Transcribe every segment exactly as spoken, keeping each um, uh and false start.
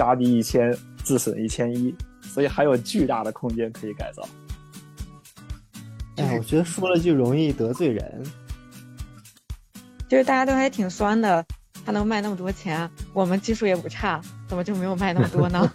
杀敌一千，自损一千一，所以还有巨大的空间可以改造。 哎，我觉得说了就容易得罪人。 就是大家都还挺酸的，他能卖那么多钱，我们技术也不差，怎么就没有卖那么多呢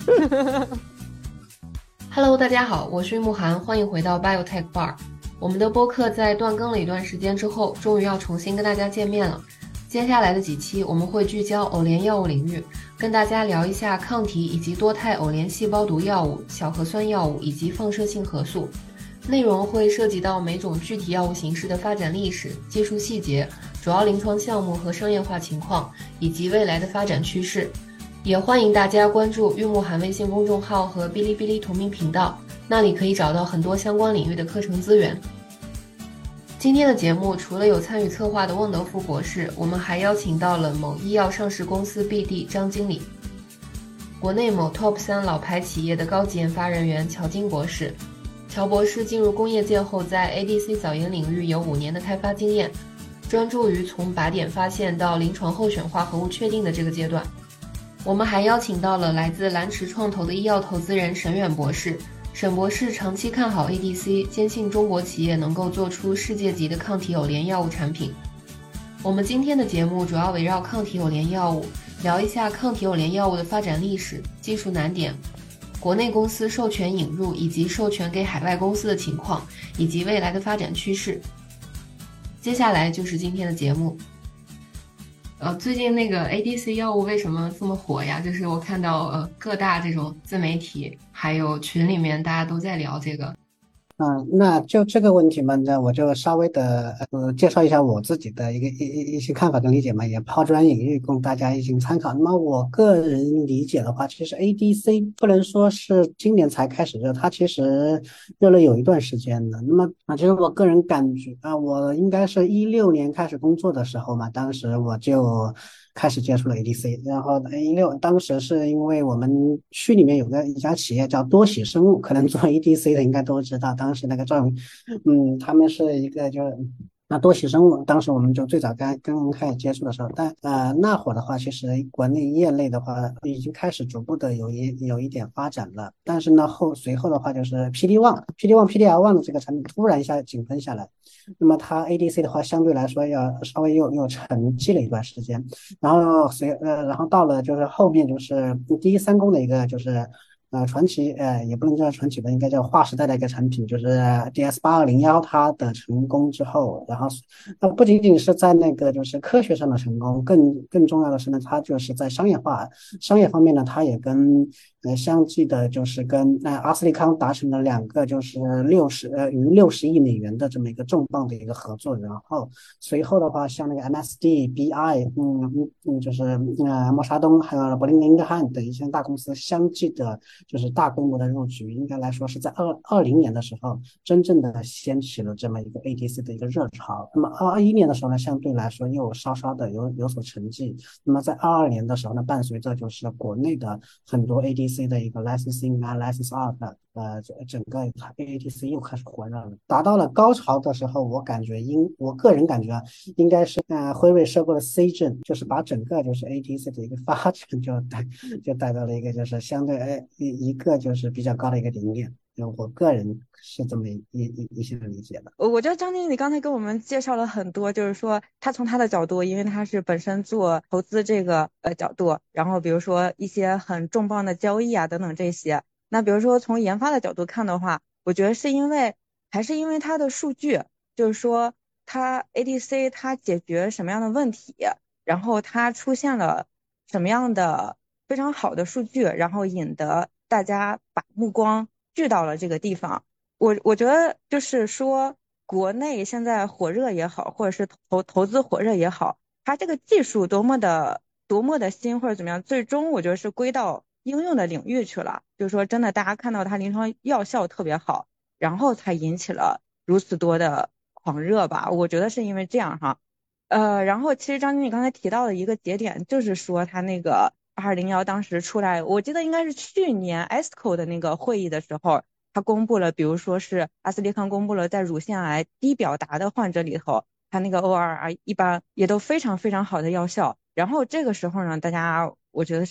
？Hello， 大家好，我是玉木涵，欢迎回到 Biotech Bar。我们的播客在断更了一段时间之后，终于要重新跟大家见面了。接下来的几期，我们会聚焦偶联药物领域，跟大家聊一下抗体以及多肽偶联细胞毒药物、小核酸药物以及放射性核素。内容会涉及到每种具体药物形式的发展历史、技术细节、主要临床项目和商业化情况，以及未来的发展趋势。也欢迎大家关注玉木涵微信公众号和哔哩哔哩同名频道，那里可以找到很多相关领域的课程资源。今天的节目除了有参与策划的孟德福博士，我们还邀请到了某医药上市公司 B D 张经理，国内某 Top 三老牌企业的高级研发人员乔金博士。乔博士进入工业界后，在 A D C 早研领域有五年的开发经验，专注于从靶点发现到临床候选化合物确定的这个阶段。我们还邀请到了来自蓝驰创投的医药投资人沈远博士。沈博士长期看好 A D C， 坚信中国企业能够做出世界级的抗体偶联药物产品。我们今天的节目主要围绕抗体偶联药物，聊一下抗体偶联药物的发展历史、技术难点、国内公司授权引入以及授权给海外公司的情况，以及未来的发展趋势。接下来就是今天的节目。呃，最近那个 A D C 药物为什么这么火呀？就是我看到呃各大这种自媒体还有群里面大家都在聊这个。 嗯，那就这个问题嘛，那我就稍微的呃介绍一下我自己的一个一一一些看法跟理解嘛，也抛砖引玉，供大家一起参考。那么我个人理解的话，其实 A D C 不能说是今年才开始热，它其实热了有一段时间的。那么啊，其实我个人感觉啊，我应该是一六年开始工作的时候嘛，当时我就开始接触了 A D C， 然后一六当时是因为我们区里面有个一家企业叫多喜生物，可能做 A D C 的应该都知道，当时那个赵，嗯，他们是一个就是那多喜生物，当时我们就最早刚刚开始接触的时候，但呃那会儿的话，其实国内业内的话已经开始逐步的有一有一点发展了，但是呢后随后的话就是 P D 一 P D 一 P D L 一 的这个产品突然一下井喷下来，那么它 A D C 的话相对来说要稍微又又沉寂了一段时间，然后随呃然后到了就是后面就是第一三公的一个就是呃，传奇呃也不能叫传奇吧，应该叫划时代的一个产品，就是 D S 八二零一 它的成功之后，然后呃不仅仅是在那个就是科学上的成功，更更重要的是呢，它就是在商业化商业方面呢，它也跟呃相继的就是跟呃阿斯利康达成了两个就是六十呃逾六十亿美元的这么一个重磅的一个合作，然后随后的话，像那个 M S D、B I， 嗯嗯嗯，就是呃默沙东还有柏林林格汉等一些大公司相继的。就是大规模的入局，应该来说是在二二零年的时候，真正的掀起了这么一个 A D C 的一个热潮。那么二二一年的时候呢，相对来说又稍稍的有有所沉寂。那么在二二年的时候呢，伴随着就是国内的很多 A D C 的一个 licensing 啊、license out 呃，整个 A D C 又开始火热了，达到了高潮的时候，我感觉应我个人感觉啊，应该是呃辉瑞收购的 C 阵，就是把整个就是 A D C 的一个发展就带就带到了一个就是相对哎一一个就是比较高的一个顶点。我个人是这么一一一些理解的。 我觉得张经理刚才给我们介绍了很多，就是说他从他的角度，因为他是本身做投资这个呃角度，然后比如说一些很重磅的交易啊等等这些。那比如说从研发的角度看的话，我觉得是因为还是因为它的数据，就是说它 A D C 它解决什么样的问题，然后它出现了什么样的非常好的数据，然后引得大家把目光聚到了这个地方。我我觉得就是说，国内现在火热也好，或者是投投资火热也好，它这个技术多么的多么的新或者怎么样，最终我觉得是归到应用的领域去了。就是说，真的大家看到它临床药效特别好，然后才引起了如此多的狂热吧。我觉得是因为这样哈。呃，然后其实张经理刚才提到的一个节点，就是说他那个二零幺当时出来，我记得应该是去年 E S C O 的那个会议的时候。他公布了，比如说是阿斯利康公布了在乳腺癌低表达的患者里头，他那个 O R R 一般也都非常非常好的药效。然后这个时候呢，大家我觉得是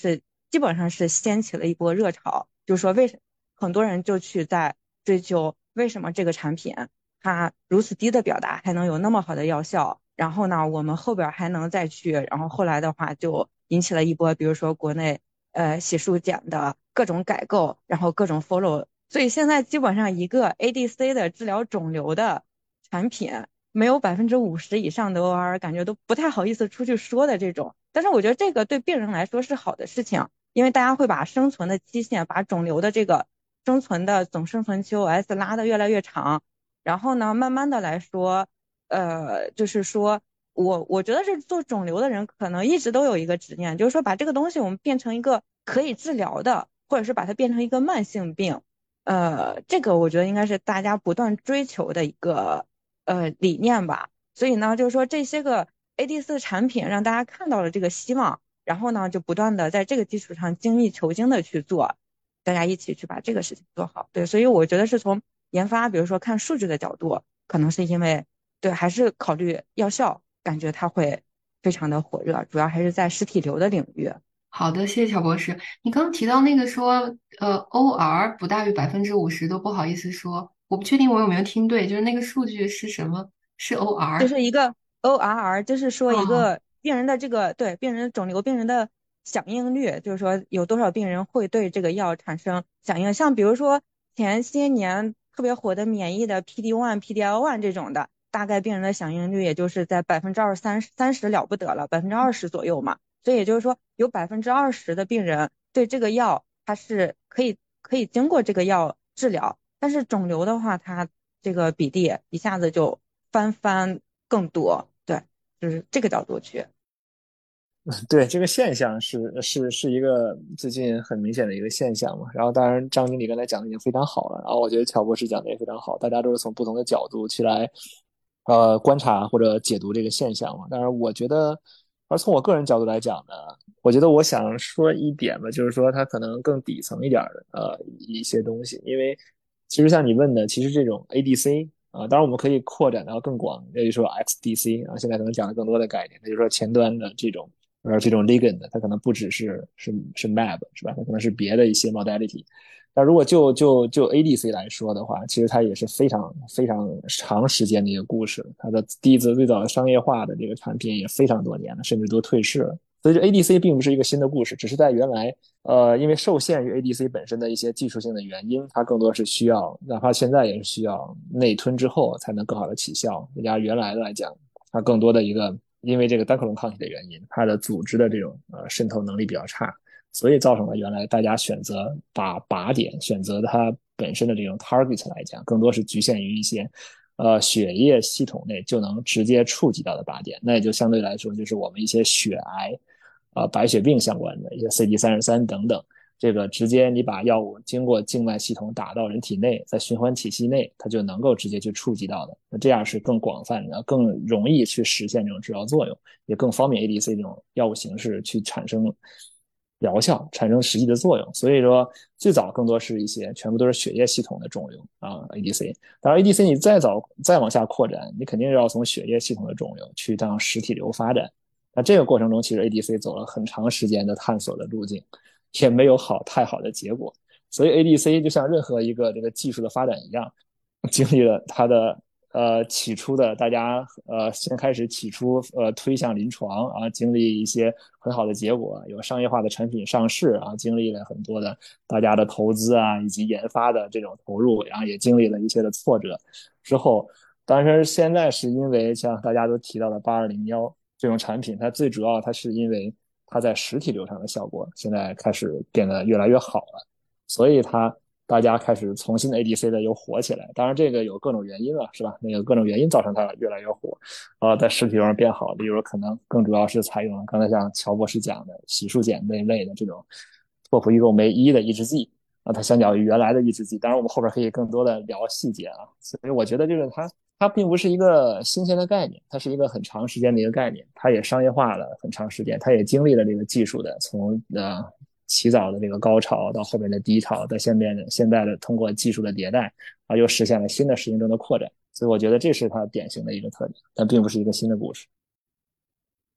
基本上是掀起了一波热潮，就是说为什很多人就去在追究为什么这个产品它如此低的表达还能有那么好的药效，然后呢我们后边还能再去，然后后来的话就引起了一波比如说国内呃洗漱碱的各种改购，然后各种 follow， 所以现在基本上一个 A D C 的治疗肿瘤的产品没有百分之五十以上的 O R， 感觉都不太好意思出去说的这种。但是我觉得这个对病人来说是好的事情，因为大家会把生存的期限，把肿瘤的这个生存的总生存期 O S 拉得越来越长。然后呢，慢慢的来说，呃，就是说我我觉得是做肿瘤的人可能一直都有一个执念，就是说把这个东西我们变成一个可以治疗的，或者是把它变成一个慢性病。呃，这个我觉得应该是大家不断追求的一个呃理念吧。所以呢，就是说这些个 A D C 产品让大家看到了这个希望，然后呢就不断的在这个基础上精益求精的去做，大家一起去把这个事情做好。对，所以我觉得是从研发，比如说看数据的角度，可能是因为对还是考虑药效，感觉它会非常的火热，主要还是在实体瘤的领域。 好的，谢谢乔博士。你刚刚提到那个说，呃，O R 不大于百分之五十都不好意思说，我不确定我有没有听对，就是那个数据是什么？是 O R？ 就是一个 O R R， 就是说一哦， 个病人的这个对病人肿瘤病人的响应率，就是说有多少病人会对这个药产生响应。像比如说前些年特别火的免疫的 P D 一、P D L 一 这种的，大概病人的响应率也就是在百分之二三三十了不得了，百分之二十左右嘛。所以也就是说，有百分之二十的病人对这个药它是可以可以经过这个药治疗，但是肿瘤的话，它这个比例一下子就翻番更多。对，就是这个角度去。 对，这个现象是是是一个最近很明显的一个现象嘛。然后当然张经理刚才讲的已经非常好了，然后我觉得乔博士讲的也非常好，大家都是从不同的角度去来呃观察或者解读这个现象嘛。当然我觉得，而从我个人角度来讲呢，我觉得我想说一点吧，就是说它可能更底层一点的呃一些东西，因为其实像你问的，其实这种 A D C 啊，当然我们可以扩展到更广，也就是说 X D C 啊，现在可能讲了更多的概念，也就是说前端的这种。而这种 ligand 它可能不只是是是 mab 是吧？它可能是别的一些 modality。但如果就就就 A D C 来说的话，其实它也是非常非常长时间的一个故事。它的第一次最早的商业化的这个产品也非常多年了，甚至都退市了。所以这 A D C 并不是一个新的故事，只是在原来呃，因为受限于 A D C 本身的一些技术性的原因，它更多是需要，哪怕现在也是需要内吞之后才能更好的起效。人家原来来讲，它更多的一个。因为这个单克隆抗体的原因，它的组织的这种呃渗透能力比较差，所以造成了原来大家选择把靶点选择它本身的这种 target 来讲，更多是局限于一些呃血液系统内就能直接触及到的靶点，那也就相对来说就是我们一些血癌、啊、呃、白血病相关的一些 C D 三十三等等。这个直接你把药物经过静脉系统打到人体内，在循环体系内，它就能够直接去触及到的。那这样是更广泛的，更容易去实现这种治疗作用，也更方便 A D C 这种药物形式去产生疗效，产生实际的作用。所以说，最早更多是一些全部都是血液系统的肿瘤啊 ，A D C。当然 ，A D C 你再早再往下扩展，你肯定是要从血液系统的肿瘤去向实体瘤发展。那这个过程中，其实 A D C 走了很长时间的探索的路径。也没有好太好的结果，所以 A D C 就像任何一个这个技术的发展一样，经历了它的呃起初的大家呃先开始起初呃推向临床啊，经历一些很好的结果，有商业化的产品上市啊，经历了很多的大家的投资啊以及研发的这种投入，然后也经历了一些的挫折之后，当然现在是因为像大家都提到的八二零一这种产品，它最主要它是因为它在实体瘤上的效果现在开始变得越来越好了，所以它大家开始重新的 A D C 的又火起来。当然这个有各种原因了，是吧？那个各种原因造成它越来越火，呃，在实体瘤上变好。例如可能更主要是采用了刚才像乔博士讲的洗漱碱那类的这种托普异构酶一的抑制剂啊，它相较于原来的抑制剂，当然我们后边可以更多的聊细节啊。所以我觉得就是它。它并不是一个新鲜的概念，它是一个很长时间的一个概念，它也商业化了很长时间，它也经历了这个技术的从呃起早的这个高潮到后面的低潮，到现在的现在的通过技术的迭代啊，又实现了新的实验中的扩展，所以我觉得这是它典型的一个特点，但并不是一个新的故事。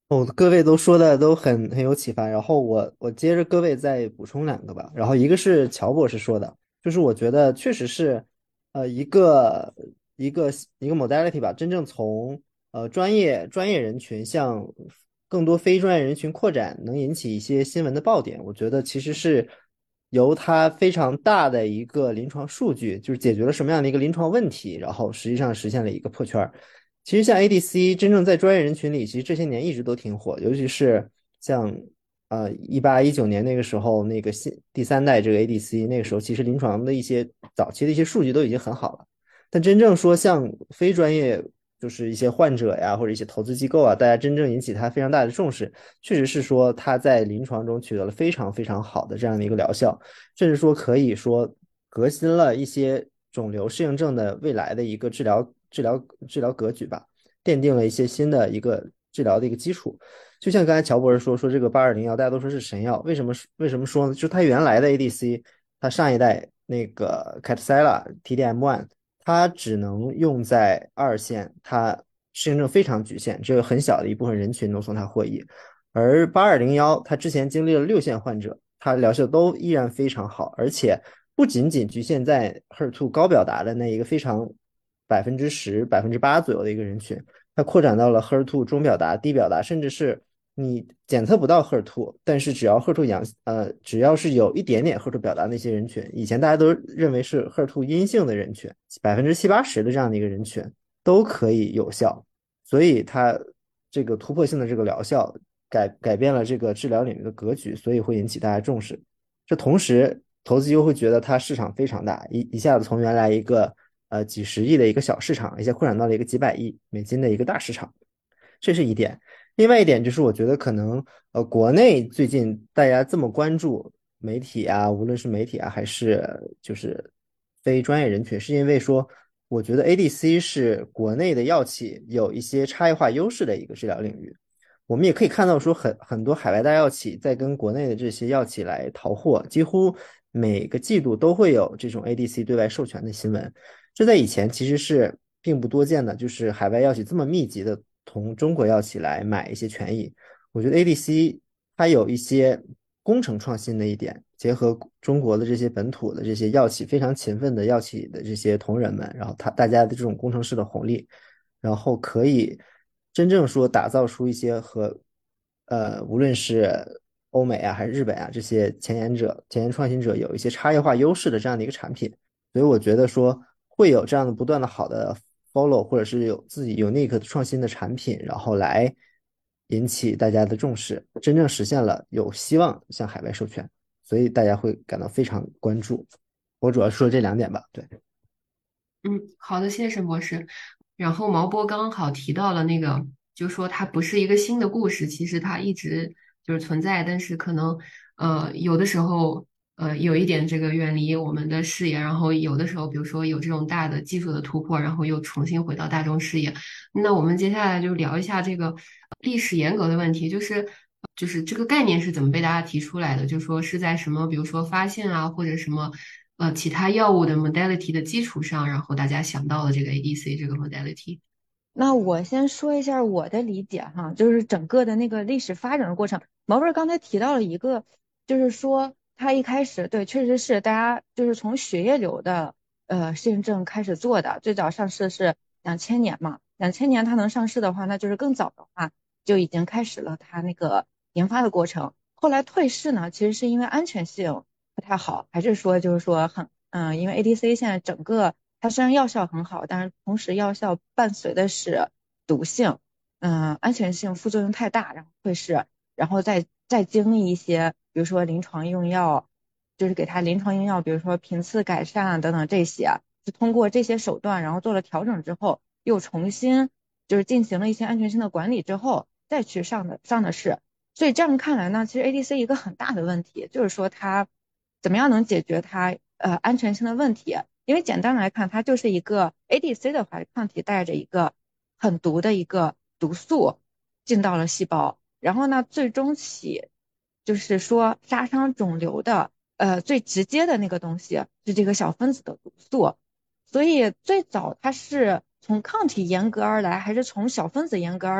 哦，各位都说的都很很有启发，然后我我接着各位再补充两个吧。然后一个是乔博士说的，就是我觉得确实是，呃，一个一个一个 modality 吧，真正从呃专业专业人群向更多非专业人群扩展，能引起一些新闻的爆点。我觉得其实是由它非常大的一个临床数据，就是解决了什么样的一个临床问题，然后实际上实现了一个破圈儿。其实像 A D C 真正在专业人群里，其实这些年一直都挺火，尤其是像呃一八一九年那个时候，那个新第三代这个 A D C，那个时候其实临床的一些早期的一些数据都已经很好了。但真正说像非专业，就是一些患者呀或者一些投资机构啊，大家真正引起它非常大的重视，确实是说它在临床中取得了非常非常好的这样的一个疗效，甚至说可以说革新了一些肿瘤适应症的未来的一个治疗治疗治疗格局吧，奠定了一些新的一个治疗的一个基础。就像刚才乔博士说说这个八二零幺，大家都说是神药，为什么为什么说呢？就是它原来的 A D C，它上一代那个 c a t s e l a T D M 一，它只能用在二线，它适应症非常局限，只有很小的一部分人群能从它获益。而八二零幺它之前经历了六线患者，它疗效都依然非常好，而且不仅仅局限在 H E R 二 高表达的那一个非常百分之十、百分之八左右的一个人群，它扩展到了 H E R 二 中表达、低表达，甚至是你检测不到 H E R 二，但是只要 H E R 二 阳，呃，只要是有一点点 H E R 二 表达那些人群，以前大家都认为是 H E R 二 阴性的人群，百分之七八十的这样的一个人群都可以有效，所以它这个突破性的这个疗效改改变了这个治疗领域的格局，所以会引起大家重视。这同时，投资机构会觉得它市场非常大，一一下子从原来一个呃几十亿的一个小市场，一下扩展到了一个几百亿美金的一个大市场，这是一点。另外一点就是，我觉得可能呃国内最近大家这么关注媒体啊，无论是媒体啊还是就是非专业人群，是因为说，我觉得 A D C 是国内的药企有一些差异化优势的一个治疗领域。我们也可以看到说很很多海外大药企在跟国内的这些药企来淘货，几乎每个季度都会有这种 A D C 对外授权的新闻。这在以前其实是并不多见的，就是海外药企这么密集的同中国药企来买一些权益。我觉得 A D C 它有一些工程创新的一点，结合中国的这些本土的这些药企非常勤奋的药企的这些同仁们，然后他大家的这种工程师的红利，然后可以真正说打造出一些和呃无论是欧美啊还是日本啊这些前沿者、前沿创新者有一些差异化优势的这样的一个产品。所以我觉得说会有这样的不断的好的 follow，或者是有自己 unique 的创新的产品，然后来引起大家的重视，真正实现了有希望向海外授权，所以大家会感到非常关注。我主要说这两点吧，对。 嗯，好的，谢谢沈博士。然后毛波刚好提到了那个，就说它不是一个新的故事，其实它一直就是存在，但是可能呃有的时候呃有一点这个远离我们的视野，然后有的时候比如说有这种大的技术的突破，然后又重新回到大众视野。那我们接下来就聊一下这个历史沿革的问题，就是就是这个概念是怎么被大家提出来的？就说是在什么，比如说发现啊，或者什么呃其他药物的 modality 的基础上，然后大家想到了这个 A D C 这个 modality。 那我先说一下我的理解哈，就是整个的那个历史发展的过程。毛贝儿刚才提到了一个，就是说他一开始对，确实是大家就是从血液瘤的呃适应症开始做的，最早上市是两千年嘛，两千年它能上市的话，那就是更早的话就已经开始了它那个研发的过程。后来退市呢，其实是因为安全性不太好，还是说就是说很嗯，因为 A D C 现在整个它虽然药效很好，但是同时药效伴随的是毒性，嗯，安全性副作用太大，然后会是，然后再再经历一些，比如说临床用药，就是给它临床用药，比如说频次改善啊等等这些，就通过这些手段，然后做了调整之后，又重新就是进行了一些安全性的管理之后，再去上的上的市。所以这样看来呢，其实 A D C 一个很大的问题就是说它怎么样能解决它呃安全性的问题。因为简单来看，它就是一个 A D C 的话，抗体带着一个很毒的一个毒素进到了细胞，然后呢，最终起就是说杀伤肿瘤的呃最直接的那个东西是这个小分子的毒素，所以最早它是从抗体严格而来，还是从小分子严格而来？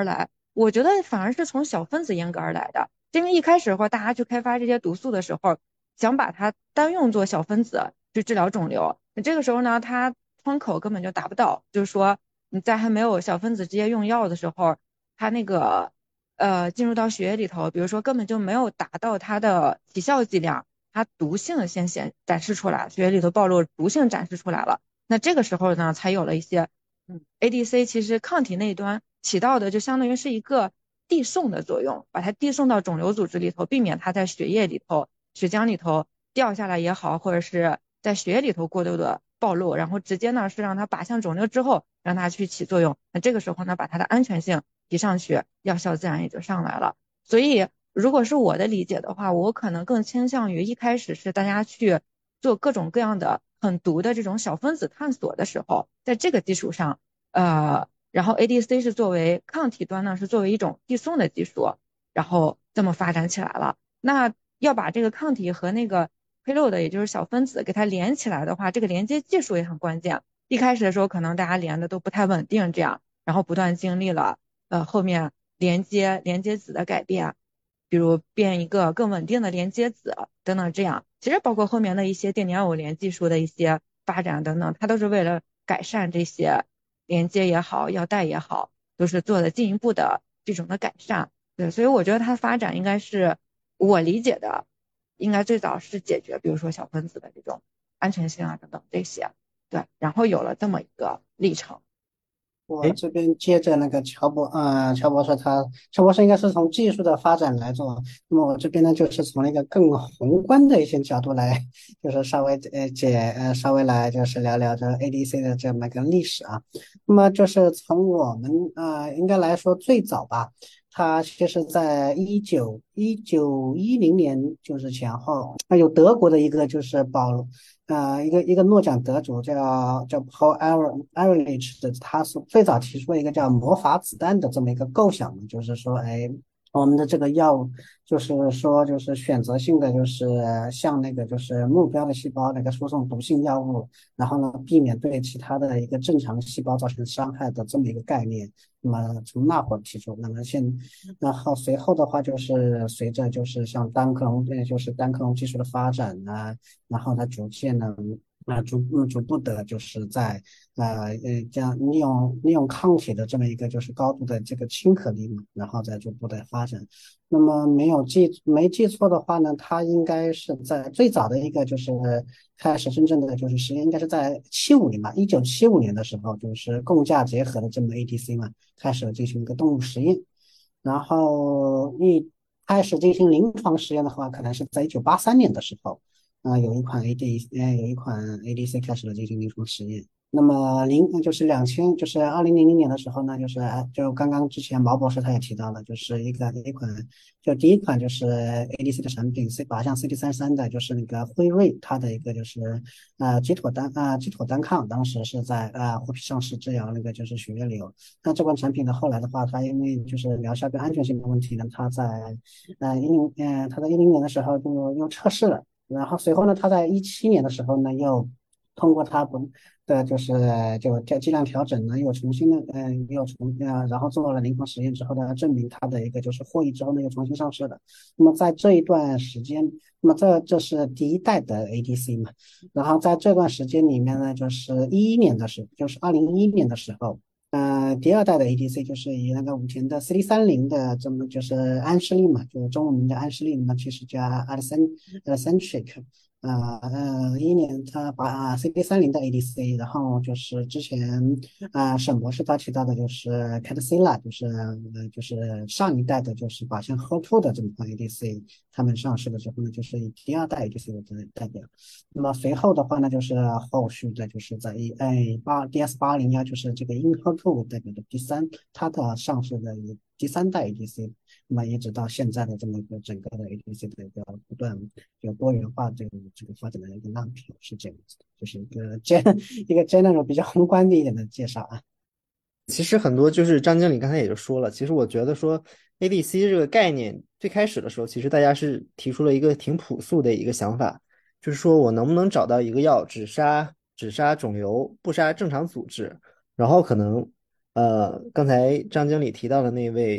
我觉得反而是从小分子阉割而来的，因为一开始的话，大家去开发这些毒素的时候，想把它单用作小分子去治疗肿瘤，那这个时候呢，它窗口根本就达不到，就是说你在还没有小分子直接用药的时候，它那个呃进入到血液里头，比如说根本就没有达到它的起效剂量，它毒性先显展示出来，血液里头暴露毒性展示出来了。那这个时候呢，才有了一些，嗯，A D C 其实抗体那一端起到的就相当于是一个递送的作用，把它递送到肿瘤组织里头，避免它在血液里头、血浆里头掉下来也好，或者是在血液里头过多的暴露，然后直接呢是让它靶向肿瘤之后，让它去起作用。那这个时候呢，把它的安全性提上去，药效自然也就上来了。所以，如果是我的理解的话，我可能更倾向于一开始是大家去做各种各样的很毒的这种小分子探索的时候，在这个基础上，呃，然后 A D C 是作为抗体端呢，是作为一种递送的技术，然后这么发展起来了。那要把这个抗体和那个 payload，也就是小分子给它连起来的话，这个连接技术也很关键。一开始的时候，可能大家连的都不太稳定，这样，然后不断经历了呃后面连接连接子的改变，比如变一个更稳定的连接子等等，这样其实包括后面的一些定点偶联技术的一些发展等等，它都是为了改善这些连接也好，药代也好，都是做的进一步的这种的改善。对，所以我觉得它发展应该是我理解的，应该最早是解决，比如说小分子的这种安全性啊等等这些，对，然后有了这么一个历程。 我哎， 这边接着那个乔博，呃，乔博士他，乔博士应该是从技术的发展来做，那么我这边呢，就是从那个更宏观的一些角度来，就是稍微呃解呃稍微来就是聊聊这 A D C 的这么一个历史啊。那么就是从我们呃应该来说最早吧，它其实在一九一九一零年就是前后，啊有德国的一个就是保呃，一个一个诺奖得主叫叫 Paul Ehrlich Ehrlich 的，他是最早提出了一个叫魔法子弹的这么一个构想嘛，就是说，哎，我们的这个药物，就是说，就是选择性的，就是向那个就是目标的细胞那个输送毒性药物，然后呢，避免对其他的一个正常细胞造成伤害的这么一个概念。那么从那会儿提出，那么现，然后随后的话就是随着就是像单克隆，呃，就是单克隆技术的发展呢。然后它逐渐呢，啊、逐嗯逐步的，就是在呃呃这样利用利用抗体的这么一个就是高度的这个亲和力嘛，然后再逐步的发展。那么没有记没记错的话呢，它应该是在最早的一个就是开始真正的就是实验，应该是在七五年吧，一九七五年的时候，就是共价结合的这么 A D C 嘛，开始进行一个动物实验。然后一开始进行临床实验的话，可能是在一九八三年的时候。啊、有一款 A D，呃，有一款 A D C 开始了进行临床实验。那么零就是两千，就是二零零零年的时候呢，就是哎就刚刚之前毛博士他也提到了，就是一个一款，就第一款就是 A D C 的产品 C 靶向 C D 三十三的，就是那个辉瑞它的一个就是呃基妥单啊、基妥单抗，当时是在呃获批上市治疗那个就是血液瘤。那这款产品呢，后来的话，它因为就是疗效跟安全性的问题呢，它在呃一零呃它在一零年的时候就又测试了。然后随后呢，他在一七年的时候呢，又通过他不的就是就叫剂量调整呢，又重新的嗯、呃、又重呃然后做了临床实验之后呢，证明它的一个就是获益之后呢，又重新上市的。那么在这一段时间，那么这这是第一代的 A D C 嘛，然后在这段时间里面呢，就是一一年的时候，就是二零一一年的时候。呃，第二代的 A D C 就是以那个武田的 C D 三零的这么就是安士利嘛，就是中文名叫安士利，那么其实叫 Alcen Alcentric。呃呃，一一年他把 C D 三零的 A D C，然后就是之前啊、呃沈博士他提到的就是 Kadcyla，就是呃就是上一代的就是靶向 H E R 二 的这么款 A D C，他们上市的时候呢，就是以第二代 A D C 为代表。那么随后的话呢，就是后续的就是在一哎八 D S 八零幺就是这个 i n h e r 二为代表的第三，它的上市的一第三代 A D C，那么一直到现在的这么一个整个的 A D C 的一个不断有多元化这个这个发展的一个浪潮是这样子的，就是一个 gen 一个 general 比较宏观的一点的介绍啊。 其实很多就是张经理刚才也就说了，其实我觉得说 A D C 这个概念最开始的时候，其实大家是提出了一个挺朴素的一个想法，就是说我能不能找到一个药只杀只杀肿瘤，不杀正常组织，然后可能呃刚才张经理提到的那位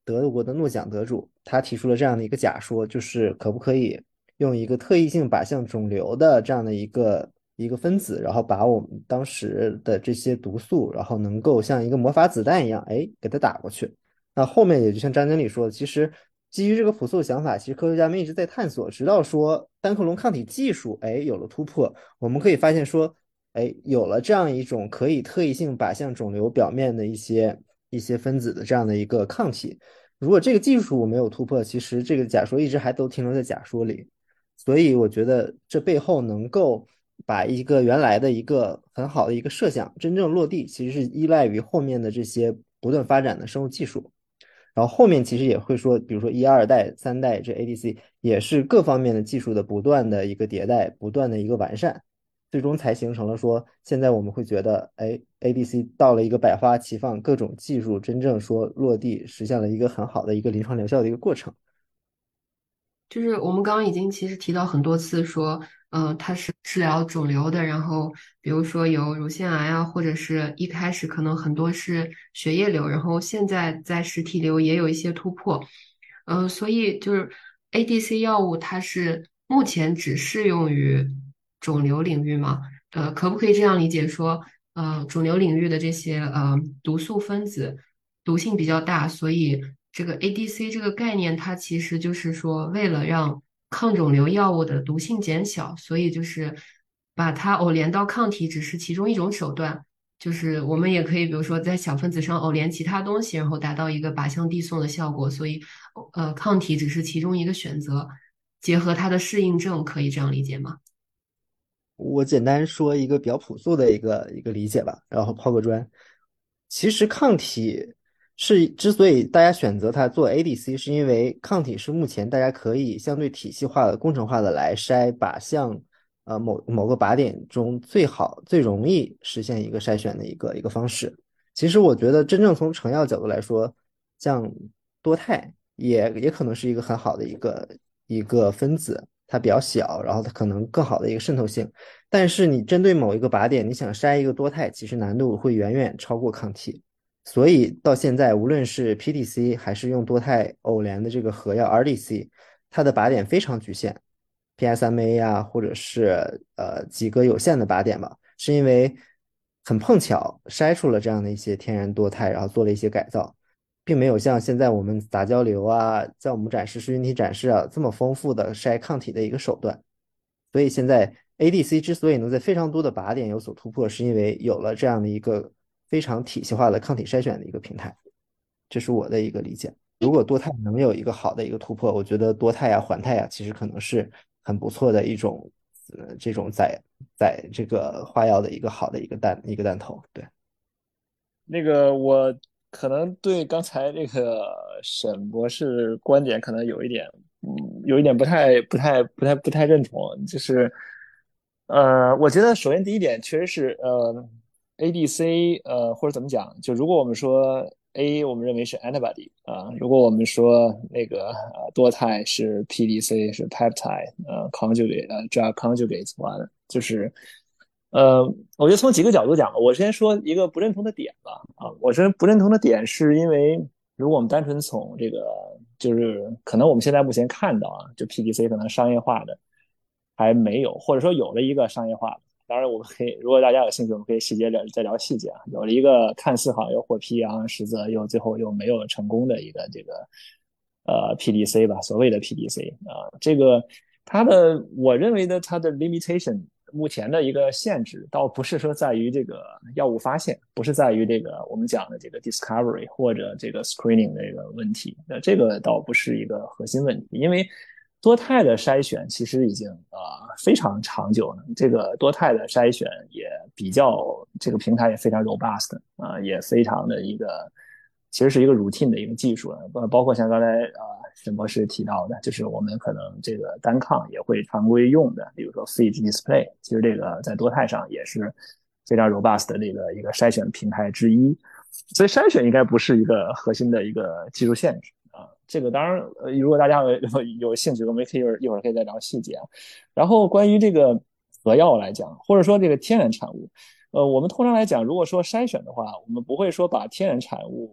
德国的诺奖得主，他提出了这样的一个假说，就是可不可以用一个特异性靶向肿瘤的这样的一个一个分子，然后把我们当时的这些毒素，然后能够像一个魔法子弹一样，哎，给它打过去。那后面也就像张经理说的，其实基于这个朴素的想法，其实科学家们一直在探索，直到说单克隆抗体技术，哎，有了突破，我们可以发现说，哎，有了这样一种可以特异性靶向肿瘤表面的一些一些分子的这样的一个抗体。如果这个技术没有突破，其实这个假说一直还都停留在假说里。所以我觉得这背后能够把一个原来的一个很好的一个设想真正落地，其实是依赖于后面的这些不断发展的生物技术。然后后面其实也会说，比如说一二代、三代这 A D C 也是各方面的技术的不断的一个迭代，不断的一个完善，最终才形成了说，现在我们会觉得，哎，A D C 到了一个百花齐放，各种技术真正说落地，实现了一个很好的一个临床疗效的一个过程。 就是我们刚刚已经其实提到很多次说，呃，它是治疗肿瘤的，然后比如说有乳腺癌啊，或者是一开始可能很多是血液瘤，然后现在在实体瘤也有一些突破，呃，所以就是 A D C 药物它是目前只适用于肿瘤领域吗？呃，可不可以这样理解说，呃，肿瘤领域的这些呃毒素分子毒性比较大，所以这个 A D C 这个概念，它其实就是说，为了让抗肿瘤药物的毒性减小，所以就是把它偶联到抗体只是其中一种手段，就是我们也可以，比如说在小分子上偶联其他东西，然后达到一个靶向递送的效果，所以呃，抗体只是其中一个选择，结合它的适应症，可以这样理解吗？ 我简单说一个比较朴素的一个一个理解吧，然后抛个砖。其实抗体是之所以大家选择它做 A D C，是因为抗体是目前大家可以相对体系化的、工程化的来筛靶向呃某某个靶点中最好、最容易实现一个筛选的一个一个方式。其实我觉得真正从成药角度来说，像多肽也也可能是一个很好的一个一个分子，它比较小，然后它可能更好的一个渗透性。但是你针对某一个靶点，你想筛一个多肽，其实难度会远远超过抗体。所以到现在，无论是 P D C 还是用多肽偶联的这个合药 R D C，它的靶点非常局限，P S M A 呀，或者是呃几个有限的靶点吧，是因为很碰巧筛出了这样的一些天然多肽，然后做了一些改造，并没有像现在我们杂交瘤啊，在我们展示噬菌体展示啊这么丰富的筛抗体的一个手段。所以现在 A D C 之所以能在非常多的靶点有所突破，是因为有了这样的一个非常体系化的抗体筛选的一个平台，这是我的一个理解。如果多肽能有一个好的一个突破，我觉得多肽呀、环肽呀，其实可能是很不错的一种，呃，这种在在这个化药的一个好的一个弹一个弹头。对。 那个我可能对刚才这个沈博士观点可能有一点，嗯，有一点不太、不太、不太、不太认同，就是，呃，我觉得首先第一点确实是，呃，A D C，呃，或者怎么讲，就如果我们说 A，我们认为是 antibody 啊、如果我们说那个呃多肽是 P D C 是 peptide，呃，conjugate，呃，drug conjugate，完了就是。呃，我觉得从几个角度讲吧，我先说一个不认同的点吧。啊，我说不认同的点是因为，如果我们单纯从这个，就是可能我们现在目前看到啊，就 P D C 可能商业化的还没有，或者说有了一个商业化的。当然，我们可以，如果大家有兴趣，我们可以细节聊，再聊细节啊。有了一个看似好像又获批，然后实则又最后又没有成功的一个这个呃 P D C 吧，所谓的 P D C 啊，这个它的我认为的它的 limitation。目前的一个限制，倒不是说在于这个药物发现，不是在于这个我们讲的这个 discovery 或者这个 screening 的这个问题，那这个倒不是一个核心问题，因为多肽的筛选其实已经啊、呃、非常长久了，这个多肽的筛选也比较这个平台也非常 robust 啊、呃，也非常的一个其实是一个 routine 的一个技术了，包括像刚才啊。呃沈博士提到的，就是我们可能这个单抗也会常规用的，比如说 Phage Display，其实这个在多肽上也是非常 robust 的这个一个筛选平台之一，所以筛选应该不是一个核心的一个技术限制啊。这个当然，呃，如果大家有有兴趣，我们可以一会儿可以再聊细节啊。然后关于这个合药来讲，或者说这个天然产物，呃，我们通常来讲，如果说筛选的话，我们不会说把天然产物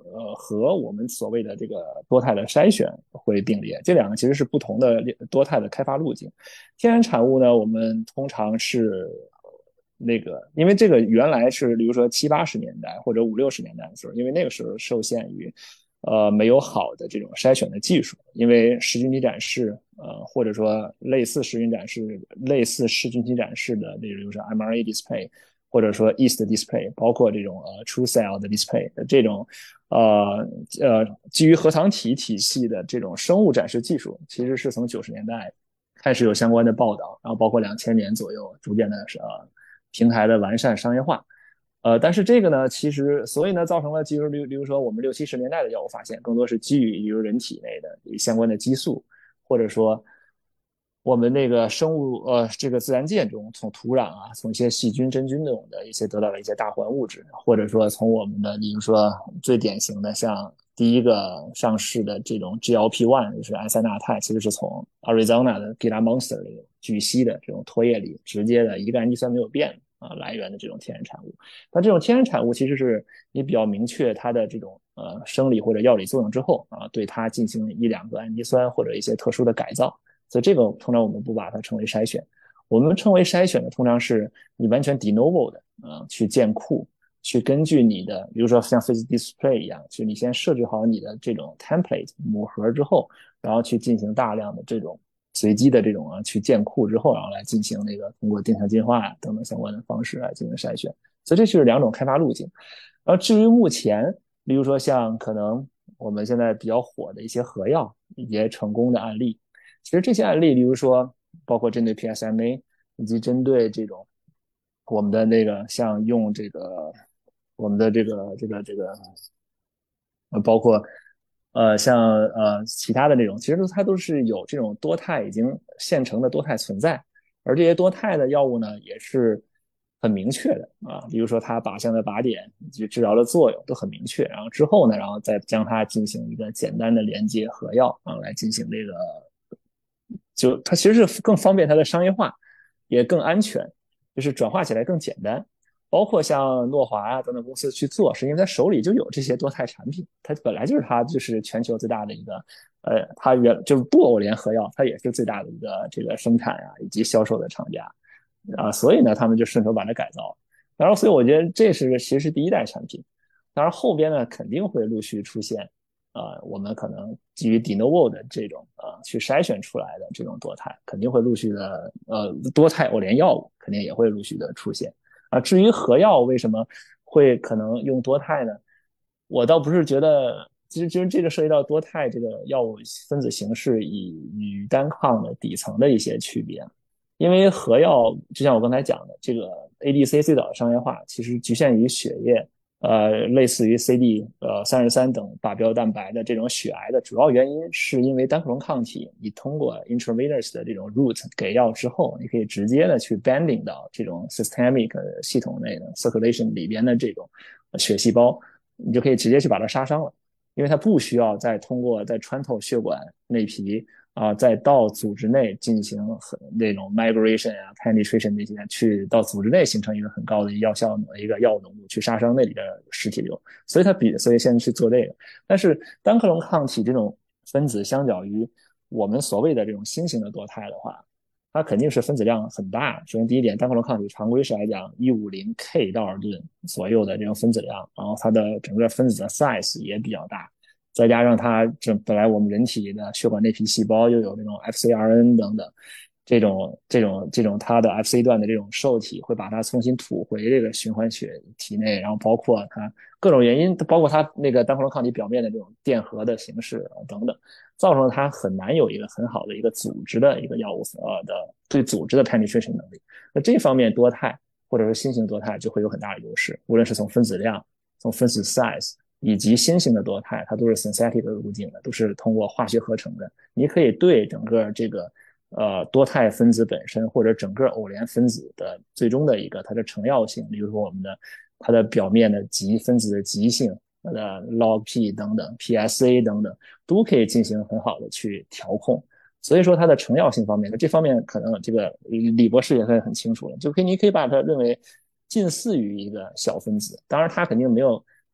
呃和我们所谓的这个多肽的筛选会并列，这两个其实是不同的多肽的开发路径。天然产物呢，我们通常是那个，因为这个原来是比如说七八十年代或者五六十年代的时候，因为那个时候受限于呃没有好的这种筛选的技术，因为噬菌体展示呃或者说类似噬菌展示类似噬菌体展示的比如说 M R A display 或者说 yeast display， 包括这种呃 True Cell 的 display 的这种呃呃基于核糖体体系的这种生物展示技术，其实是从九十年代开始有相关的报道，然后包括两千年左右逐渐的呃平台的完善商业化。呃，但是这个呢，其实所以呢，造成了，比如比如说我们六七十年代的药物发现，更多是基于比如人体内的相关的激素，或者说我们那个生物呃这个自然界中，从土壤啊，从一些细菌、真菌这种的一些得到的一些大环物质，或者说从我们的比如说最典型的像第一个上市的这种 G L P 一 就是安塞纳肽，其实是从 Arizona 的 Gila Monster 这种巨蜥的这种唾液里直接的一个氨基酸没有变啊来源的这种天然产物。那这种天然产物其实是你比较明确它的这种呃生理或者药理作用之后啊，对它进行一两个氨基酸或者一些特殊的改造。所以这个通常我们不把它称为筛选，我们称为筛选的通常是你完全 de novo 的啊、呃、去建库，去根据你的比如说像 Face Display 一样，就你先设置好你的这种 template 母盒之后，然后去进行大量的这种随机的这种啊去建库之后，然后来进行那个通过定向进化等等相关的方式来进行筛选。所以这就是两种开发路径。然后至于目前比如说像可能我们现在比较火的一些核药一些成功的案例，其实这些案例比如说包括针对 P S M A 以及针对这种我们的那个像用这个我们的这个这个这个呃包括呃像呃其他的那种，其实它都是有这种多肽已经现成的多肽存在，而这些多肽的药物呢也是很明确的啊，比如说它靶向的靶点以及治疗的作用都很明确，然后之后呢，然后再将它进行一个简单的连接合药啊，来进行这个，就它其实是更方便它的商业化，也更安全，就是转化起来更简单。包括像诺华啊等等公司去做，是因为它手里就有这些多肽产品，它本来就是它就是全球最大的一个，呃，它原就是不偶联合药，它也是最大的一个这个生产啊以及销售的厂家。啊，所以呢，他们就顺手把它改造。然后，所以我觉得这是其实是第一代产品。当然，后边呢肯定会陆续出现，呃，我们可能基于 de novo 的这种呃去筛选出来的这种多肽，肯定会陆续的呃多肽偶联药物肯定也会陆续的出现。啊，至于核药为什么会可能用多肽呢？我倒不是觉得，其实其实这个涉及到多肽这个药物分子形式与与单抗的底层的一些区别。因为核药就像我刚才讲的，这个 A D C C 岛商业化其实局限于血液，呃，类似于 C D 呃三十三等靶标蛋白的这种血癌的主要原因，是因为单克隆抗体你通过 intravenous 的这种 route 给药之后，你可以直接的去 binding 到这种 systemic 系统内的 circulation 里边的这种血细胞，你就可以直接去把它杀伤了，因为它不需要再通过再穿透血管内皮。啊，再到组织内进行那种 migration 啊 penetration 这些，去到组织内形成一个很高的药效一个药物浓度，去杀伤那里的实体瘤，所以它比所以现在去做这个。但是单克隆抗体这种分子，相较于我们所谓的这种新型的多肽的话，它肯定是分子量很大。首先第一点，单克隆抗体常规是来讲一百五十 K 道尔顿左右的这种分子量，然后它的整个分子的 size 也比较大。再加上它这本来我们人体的血管内皮细胞又有这种 F C R N 等等这种这种这种它的 F C 段的这种受体会把它重新吐回这个循环血体内，然后包括它各种原因，包括它那个单克隆抗体表面的这种电荷的形式等等，造成了它很难有一个很好的一个组织的一个药物呃的对组织的 penetration 能力。那这方面多肽或者是新型多肽就会有很大的优势，无论是从分子量、从分子 size。以及新型的多肽，它都是 synthetic 的路径的，都是通过化学合成的。你可以对整个这个呃多肽分子本身，或者整个偶联分子的最终的一个它的成药性，比如说我们的它的表面的极分子的极性，它的 log P 等等 P S A 等等，都可以进行很好的去调控。所以说它的成药性方面，这方面可能这个李博士也会很清楚了，就可以你可以把它认为近似于一个小分子，当然它肯定没有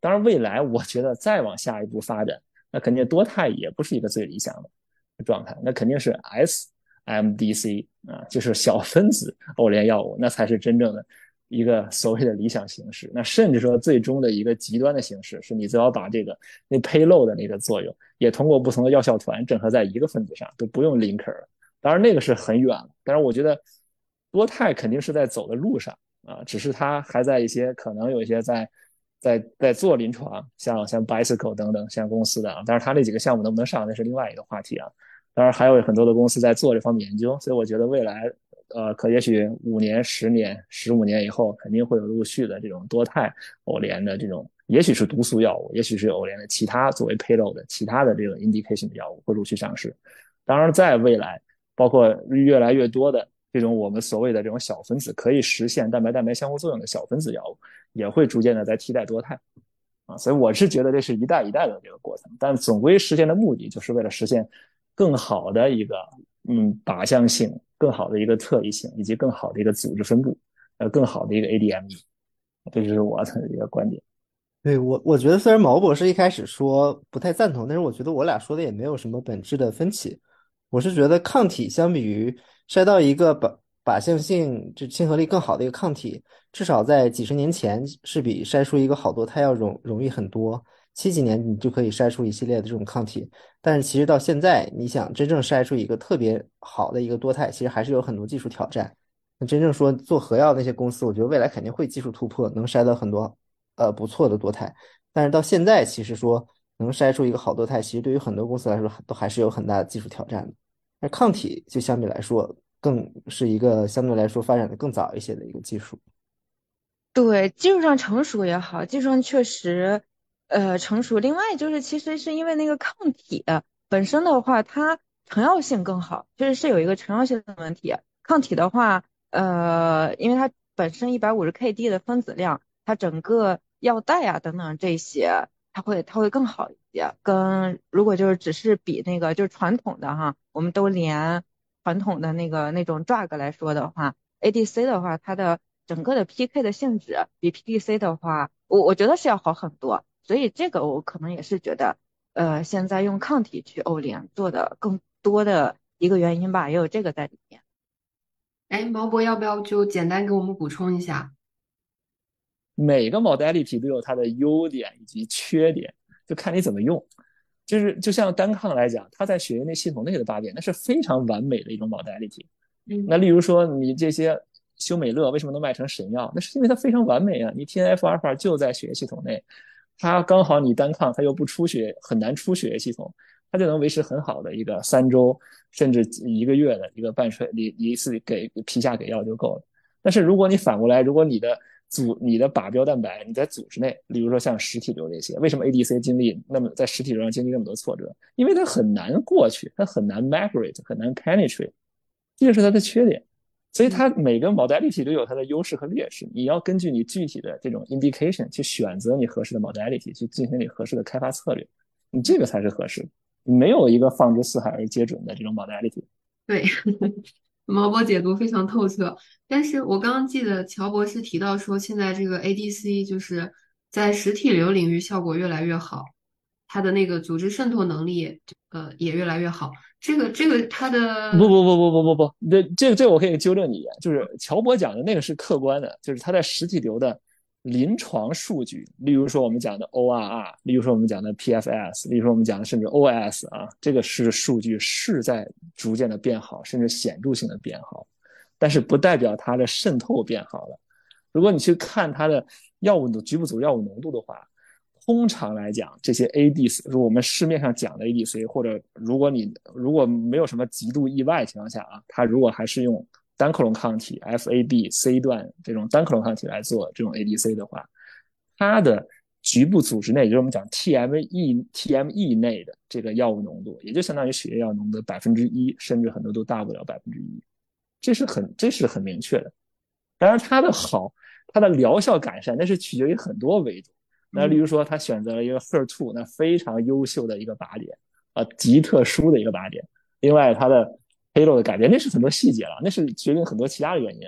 当然，未来我觉得再往下一步发展，那肯定多肽也不是一个最理想的状态，那肯定是 S M D C 啊，就是小分子欧联药物，那才是真正的一个所谓的理想形式。那甚至说最终的一个极端的形式，是你最好把这个那 payload 的那个作用，也通过不同的药效团整合在一个分子上，都不用 linker 了。当然那个是很远了，但是我觉得多肽肯定是在走的路上啊，只是它还在一些可能有一些在。在在做临床，像像 Bicycle 等等像公司的啊，但是它那几个项目能不能上，那是另外一个话题啊。当然还有很多的公司在做这方面研究，所以我觉得未来，呃，可也许五年、十年、十五年以后，肯定会有陆续的这种多肽偶联的这种，也许是毒素药物，也许是偶联的其他作为 payload 的其他的这个 indication 的药物会陆续上市。当然，在未来，包括越来越多的这种我们所谓的这种小分子可以实现蛋白蛋白相互作用的小分子药物，也会逐渐的在替代多肽啊，所以我是觉得这是一代一代的这个过程，但总归实现的目的就是为了实现更好的一个嗯靶向性、更好的一个特异性，以及更好的一个组织分布，呃，更好的一个 A D M E， 这就是我的一个观点。 对，我我觉得虽然毛博士一开始说不太赞同，但是我觉得我俩说的也没有什么本质的分歧。我是觉得抗体相比于筛到一个靶靶向性就亲和力更好的一个抗体，至少在几十年前是比筛出一个好多肽要容容易很多。七几年你就可以筛出一系列的这种抗体，但是其实到现在，你想真正筛出一个特别好的一个多肽，其实还是有很多技术挑战。那真正说做核药那些公司，我觉得未来肯定会技术突破，能筛到很多呃不错的多肽。但是到现在，其实说能筛出一个好多肽，其实对于很多公司来说都还是有很大的技术挑战的。而抗体就相对来说更是一个相对来说发展的更早一些的一个技术。 对，技术上成熟也好，技术上确实，呃，成熟。另外就是，其实是因为那个抗体本身的话，它成药性更好，就是是有一个成药性的问题。抗体的话，呃，因为它本身一百五十 K D 的分子量，它整个药袋啊等等这些，它会它会更好一些。跟如果就是只是比那个就是传统的哈，我们都连传统的那个那种 drug 来说的话，A D C 的话，它的整个的 P K 的性质比 P D C 的话，我我觉得是要好很多。所以这个我可能也是觉得，呃，现在用抗体去欧联做的更多的一个原因吧，也有这个在里面。 哎，毛博要不要就简单给我们补充一下？ 每个 modality 都有它的优点以及缺点，就看你怎么用。就是就像单抗来讲，它在血液内系统内的搭建，那是非常完美的一种 modality。 嗯， 那例如说你这些休美乐为什么能卖成神药？那是因为它非常完美啊！你 T N F 阿尔法就在血液系统内，它刚好你单抗它又不出血，很难出血液系统，它就能维持很好的一个三周甚至一个月的一个半衰，你你一次给皮下给药就够了。但是如果你反过来，如果你的组你的靶标蛋白你在组织内，例如说像实体瘤这些，为什么 A D C 经历那么在实体瘤上经历那么多挫折？因为它很难过去，它很难 migrate， 很难 penetrate， 这就是它的缺点。所以它每个 modality 都有它的优势和劣势，你要根据你具体的这种 indication 去选择你合适的 modality， 去进行你合适的开发策略，你这个才是合适的。没有一个放之四海而皆准的这种 modality。 对，毛博解读非常透彻。但是我刚刚记得乔博士提到说，现在这个 A D C 就是在实体瘤领域效果越来越好，它的那个组织渗透能力呃也越来越好。这个这个它的不不不不不不不，这这这我可以纠正你一点，就是乔博讲的那个是客观的，就是他在实体瘤的临床数据，例如说我们讲的 O R R， 例如说我们讲的 P F S， 例如说我们讲的甚至 O S 啊，这个是数据是在逐渐的变好，甚至显著性的变好，但是不代表它的渗透变好了。如果你去看它的药物的局部组织药物浓度的话，通常来讲，这些 A D C， 如果我们市面上讲的 A D C， 或者如果你如果没有什么极度意外情况下啊，它如果还是用单克隆抗体 F A B C 段这种单克隆抗体来做这种 A D C 的话，它的局部组织内，也就是我们讲 T M E T M E 内的这个药物浓度，也就相当于血液药浓的百分之一，甚至很多都大不了百分之一，这是很这是很明确的。当然，它的好，它的疗效改善，那是取决于很多维度。那例如说，他选择了一个 H E R 二，那非常优秀的一个靶点，啊，极特殊的一个靶点。另外，它的 payload 的改变，那是很多细节了，那是决定很多其他的原因啊。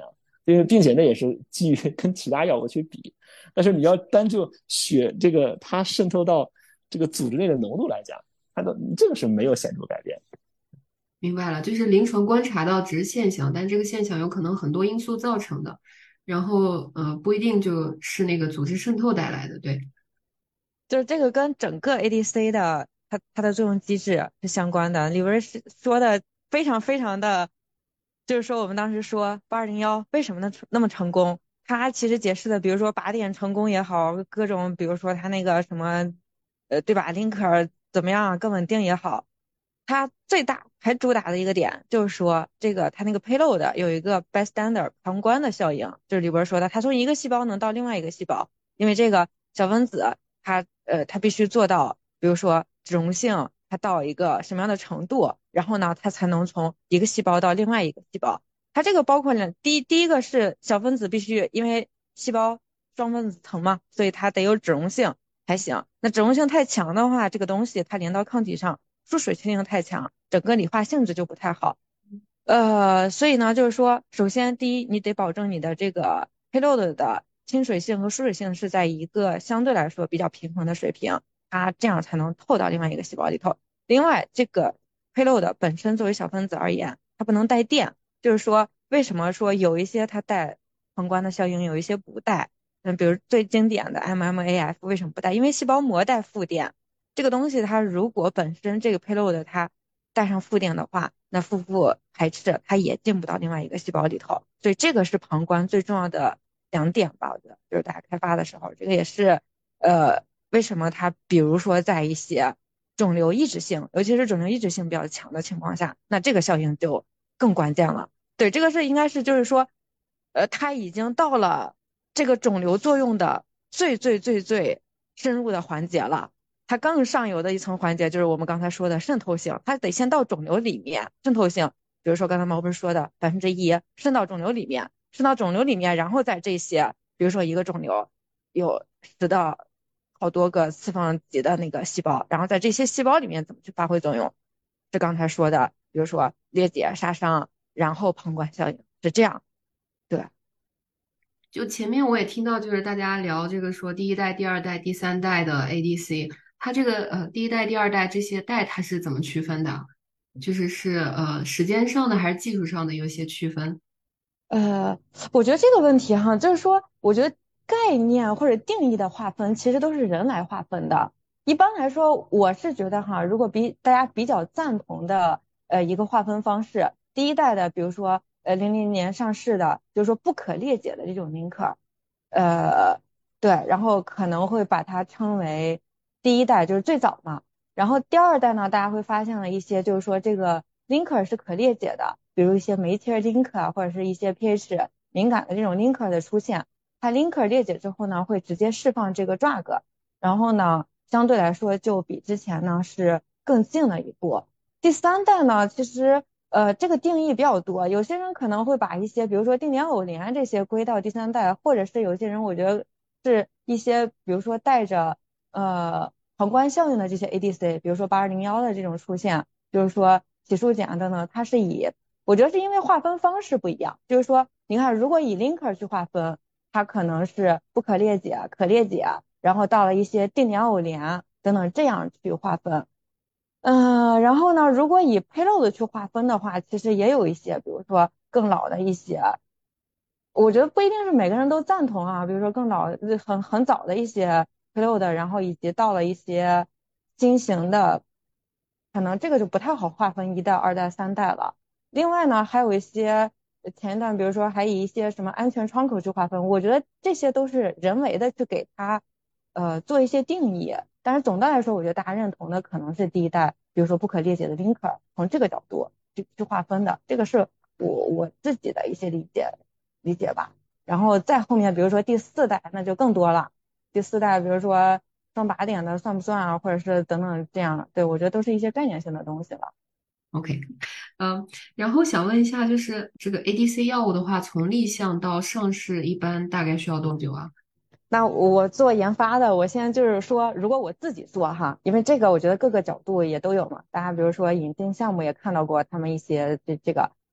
因为并且那也是基于跟其他药物去比，但是你要单就血这个它渗透到这个组织内的浓度来讲，它的这个是没有显著改变。 明白了，就是临床观察到只是现象，但这个现象有可能很多因素造成的，然后呃不一定就是那个组织渗透带来的，对。 就是这个跟整个 A D C 的它它的作用机制是相关的。里边是说的非常非常的，就是说我们当时说八二零幺为什么能那么成功，它其实解释的，比如说靶点成功也好，各种比如说它那个什么，呃，对吧，linker 怎么样更稳定也好，它最大还主打的一个点就是说这个它那个 payload 有一个 bystander 旁观的效应，就是里边说的，它从一个细胞能到另外一个细胞，因为这个小分子。它呃，它必须做到，比如说脂溶性，它到一个什么样的程度，然后呢，它才能从一个细胞到另外一个细胞。它这个包括了第一第一个是小分子必须，因为细胞双分子层嘛，所以它得有脂溶性才行。那脂溶性太强的话，这个东西它连到抗体上，疏水性太强，整个理化性质就不太好。呃，所以呢，就是说，首先第一，你得保证你的这个 payload 的亲水性和疏水性是在一个相对来说比较平衡的水平，它这样才能透到另外一个细胞里头。另外，这个 payload 本身作为小分子而言，它不能带电，就是说，为什么说有一些它带旁观的效应，有一些不带？嗯，比如最经典的 M M A F 为什么不带？因为细胞膜带负电，这个东西它如果本身这个 payload 它带上负电的话，那负负排斥它也进不到另外一个细胞里头，所以这个是旁观最重要的两点吧，我觉得就是大家开发的时候，这个也是呃为什么它比如说在一些肿瘤抑制性，尤其是肿瘤抑制性比较强的情况下，那这个效应就更关键了。对，这个是应该是就是说，呃，它已经到了这个肿瘤作用的最最最最深入的环节了。它更上游的一层环节就是我们刚才说的渗透性，它得先到肿瘤里面，渗透性，比如说刚才毛不是说的百分之一渗到肿瘤里面，渗到肿瘤里面，然后在这些，比如说一个肿瘤有十到好多个次方级的那个细胞，然后在这些细胞里面怎么去发挥作用，是刚才说的，比如说裂解、杀伤，然后旁观效应是这样，对。 就前面我也听到，就是大家聊这个说第一代、第二代、第三代的 A D C，它这个呃第一代、第二代这些代它是怎么区分的？就是是呃时间上的还是技术上的有一些区分？ 呃，我觉得这个问题哈，就是说，我觉得概念或者定义的划分其实都是人来划分的。一般来说，我是觉得哈，如果比大家比较赞同的呃一个划分方式，第一代的，比如说呃零零年上市的，就是说不可裂解的这种 linker，呃，对，然后可能会把它称为第一代，就是最早嘛。然后第二代呢，大家会发现了一些，就是说这个 linker 是可裂解的，比如一些酶贴 linker 啊，或者是一些 pH 敏感的这种 linker 的出现。它 linker 裂解之后呢，会直接释放这个 drug，然后呢，相对来说就比之前呢是更近了一步。第三代呢，其实呃这个定义比较多，有些人可能会把一些，比如说定点偶联这些归到第三代，或者是有些人我觉得是一些，比如说带着呃旁观效应的这些 A D C，比如说八二零幺的这种出现，就是说洗漱碱等等，它是以我觉得是因为划分方式不一样，就是说你看，如果以 linker 去划分，它可能是不可裂解、可裂解，然后到了一些定点偶联等等这样去划分。嗯、呃，然后呢，如果以 payload 去划分的话，其实也有一些，比如说更老的一些，我觉得不一定是每个人都赞同啊，比如说更老很很早的一些 payload，然后以及到了一些新型的，可能这个就不太好划分一代、二代、三代了。另外呢，还有一些前一段，比如说还以一些什么安全窗口去划分，我觉得这些都是人为的去给它呃做一些定义。但是总的来说，我觉得大家认同的可能是第一代，比如说不可裂解的 linker，从这个角度去去划分的，这个是我我自己的一些理解理解吧。然后再后面，比如说第四代，那就更多了。第四代，比如说双靶点的算不算啊，或者是等等这样，对，我觉得都是一些概念性的东西了。 OK，嗯，然后想问一下，就是这个 A D C 药物的话，从立项到上市一般大概需要多久啊？ 那我做研发的，我现在就是说，如果我自己做哈，因为这个我觉得各个角度也都有嘛。大家比如说引进项目也看到过他们一些这这个，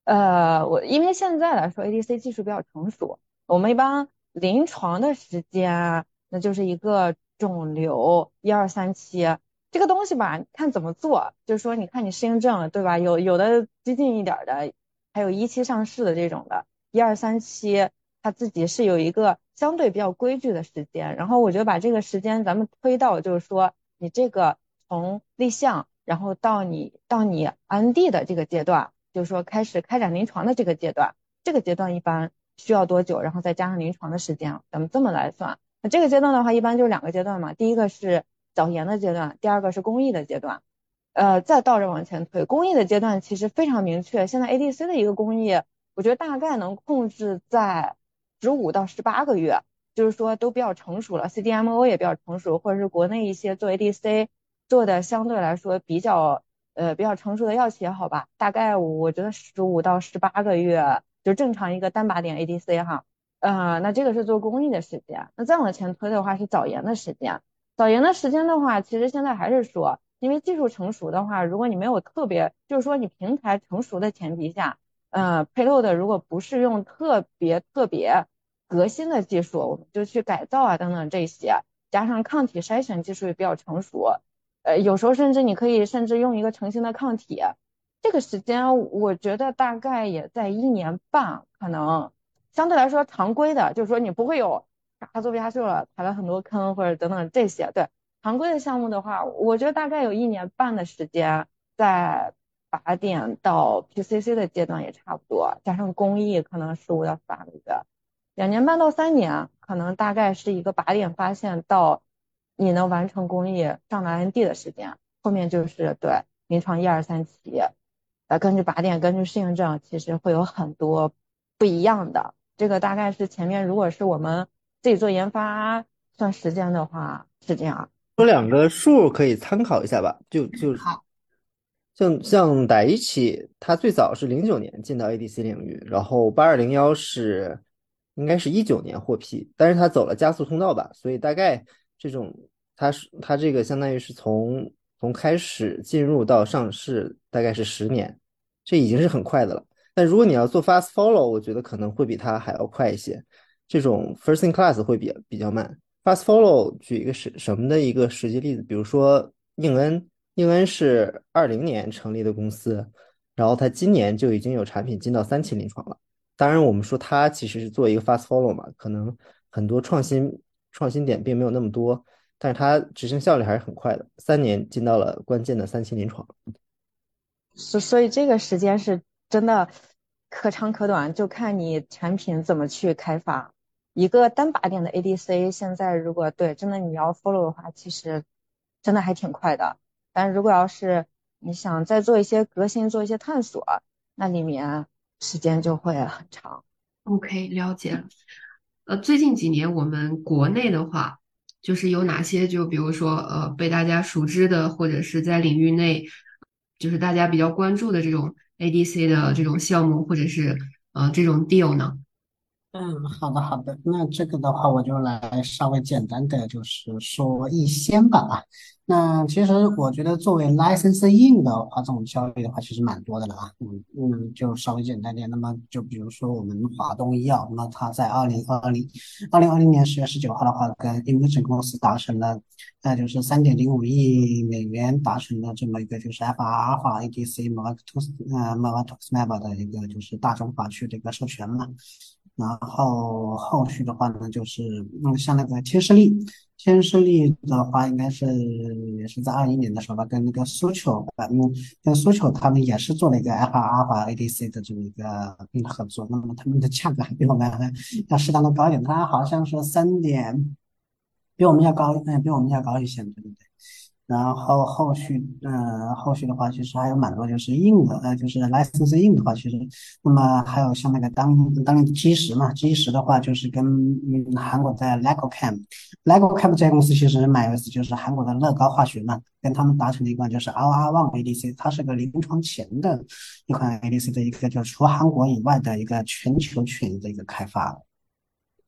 呃，我因为现在来说，A D C 技术比较成熟，我们一般临床的时间，那就是一个肿瘤一二三期这个东西吧，看怎么做，就是说你看你适应症了，对吧？有有的激进一点儿的，还有一期上市的这种的，一二三期，它自己是有一个相对比较规矩的时间。然后我觉得把这个时间咱们推到，就是说你这个从立项，然后到你到你 N D 的这个阶段。就是说开始开展临床的这个阶段，这个阶段一般需要多久？然后再加上临床的时间，咱们这么来算。那这个阶段的话，一般就两个阶段嘛，第一个是早研的阶段，第二个是公益的阶段。呃，再倒着往前推，公益的阶段其实非常明确，现在 A D C 的一个公益，我觉得大概能控制在十五到十八个月，就是说都比较成熟了 ，C D M O 也比较成熟，或者是国内一些做 A D C 做的相对来说比较。呃，比较成熟的药企也好吧，大概我觉得十五到十八个月，就正常一个单靶点 A D C 哈，呃，那这个是做公益的时间。那再往前推的话是早研的时间，早研的时间的话，其实现在还是说，因为技术成熟的话，如果你没有特别，就是说你平台成熟的前提下，呃，payload 如果不是用特别特别革新的技术，我们就去改造啊等等这些，加上抗体筛选技术也比较成熟。呃，有时候甚至你可以甚至用一个成型的抗体，这个时间我觉得大概也在一年半，可能相对来说常规的，就是说你不会有啥做不下去了，踩了很多坑或者等等这些。对，常规的项目的话，我觉得大概有一年半的时间，在靶点到 P C C 的阶段也差不多，加上工艺可能十五到十八个月，两年半到三年，可能大概是一个靶点发现到。你能完成工艺上达 N D 的时间，后面就是对临床一二三期，呃，根据靶点，根据适应症，其实会有很多不一样的。这个大概是前面如果是我们自己做研发算时间的话是这样。 说两个数可以参考一下吧，就就好， 像像傣一起，它最早是零九年进到 A D C 领域，然后八二零幺是应该是一九年获批，但是它走了加速通道吧，所以大概这种它是它这个相当于是从从开始进入到上市大概是十年，这已经是很快的了。但如果你要做 fast follow，我觉得可能会比它还要快一些，这种 first in class 会比比较慢。Fast Follow 举一个什什么的一个实际例子，比如说应恩，应恩是二零年成立的公司，然后它今年就已经有产品进到三期临床了。当然，我们说它其实是做一个 Fast Follow 嘛，可能很多创新创新点并没有那么多，但是它执行效率还是很快的，三年进到了关键的三期临床。 所所以这个时间是真的可长可短，就看你产品怎么去开发。一个单靶点的 A D C，现在如果对真的你要 follow 的话，其实真的还挺快的。但如果要是你想再做一些革新，做一些探索，那里面时间就会很长。 OK，了解了。呃，最近几年我们国内的话，就是有哪些就比如说呃被大家熟知的，或者是在领域内就是大家比较关注的这种 A D C 的这种项目，或者是呃这种 deal 呢？ 嗯，好的好的，那这个的话我就来稍微简单的就是说一些吧啊。那其实我觉得作为 licensing 的话，这种交易的话其实蛮多的了啊。嗯嗯，就稍微简单点。那么就比如说我们华东医药，那么它在二零二零二零二零年十月十九号的话，跟 Emergent 公司达成了，那就是三点零五亿美元达成了这么一个就是 F R Alpha A D C m a v a t u 呃 m a v a t u x m a b 的一个就是大中华区的一个授权嘛。然后后续的话呢，就是嗯，像那个天士力，天士力的话，应该是也是在二一年的时候吧，跟那个苏球，嗯，跟苏球他们也是做了一个 Alpha Alpha A D C 的这么一个嗯合作。那么他们的价格还比我们还要适当的高一点，它好像是三点，比我们要高，嗯，比我们要高一些，对对对。然后后续，呃，后续的话，其实还有蛮多，就是硬的，呃，就是 license 硬的话，其实，那么还有像那个当当年的基石嘛，基石的话，就是跟嗯韩国的 LegoChem，LegoChem 这家公司其实买的就是韩国的乐高化学嘛，跟他们达成了一款就是 L R one A D C，它是个临床前的一款 A D C 的一个，就是除韩国以外的一个全球权益的一个开发。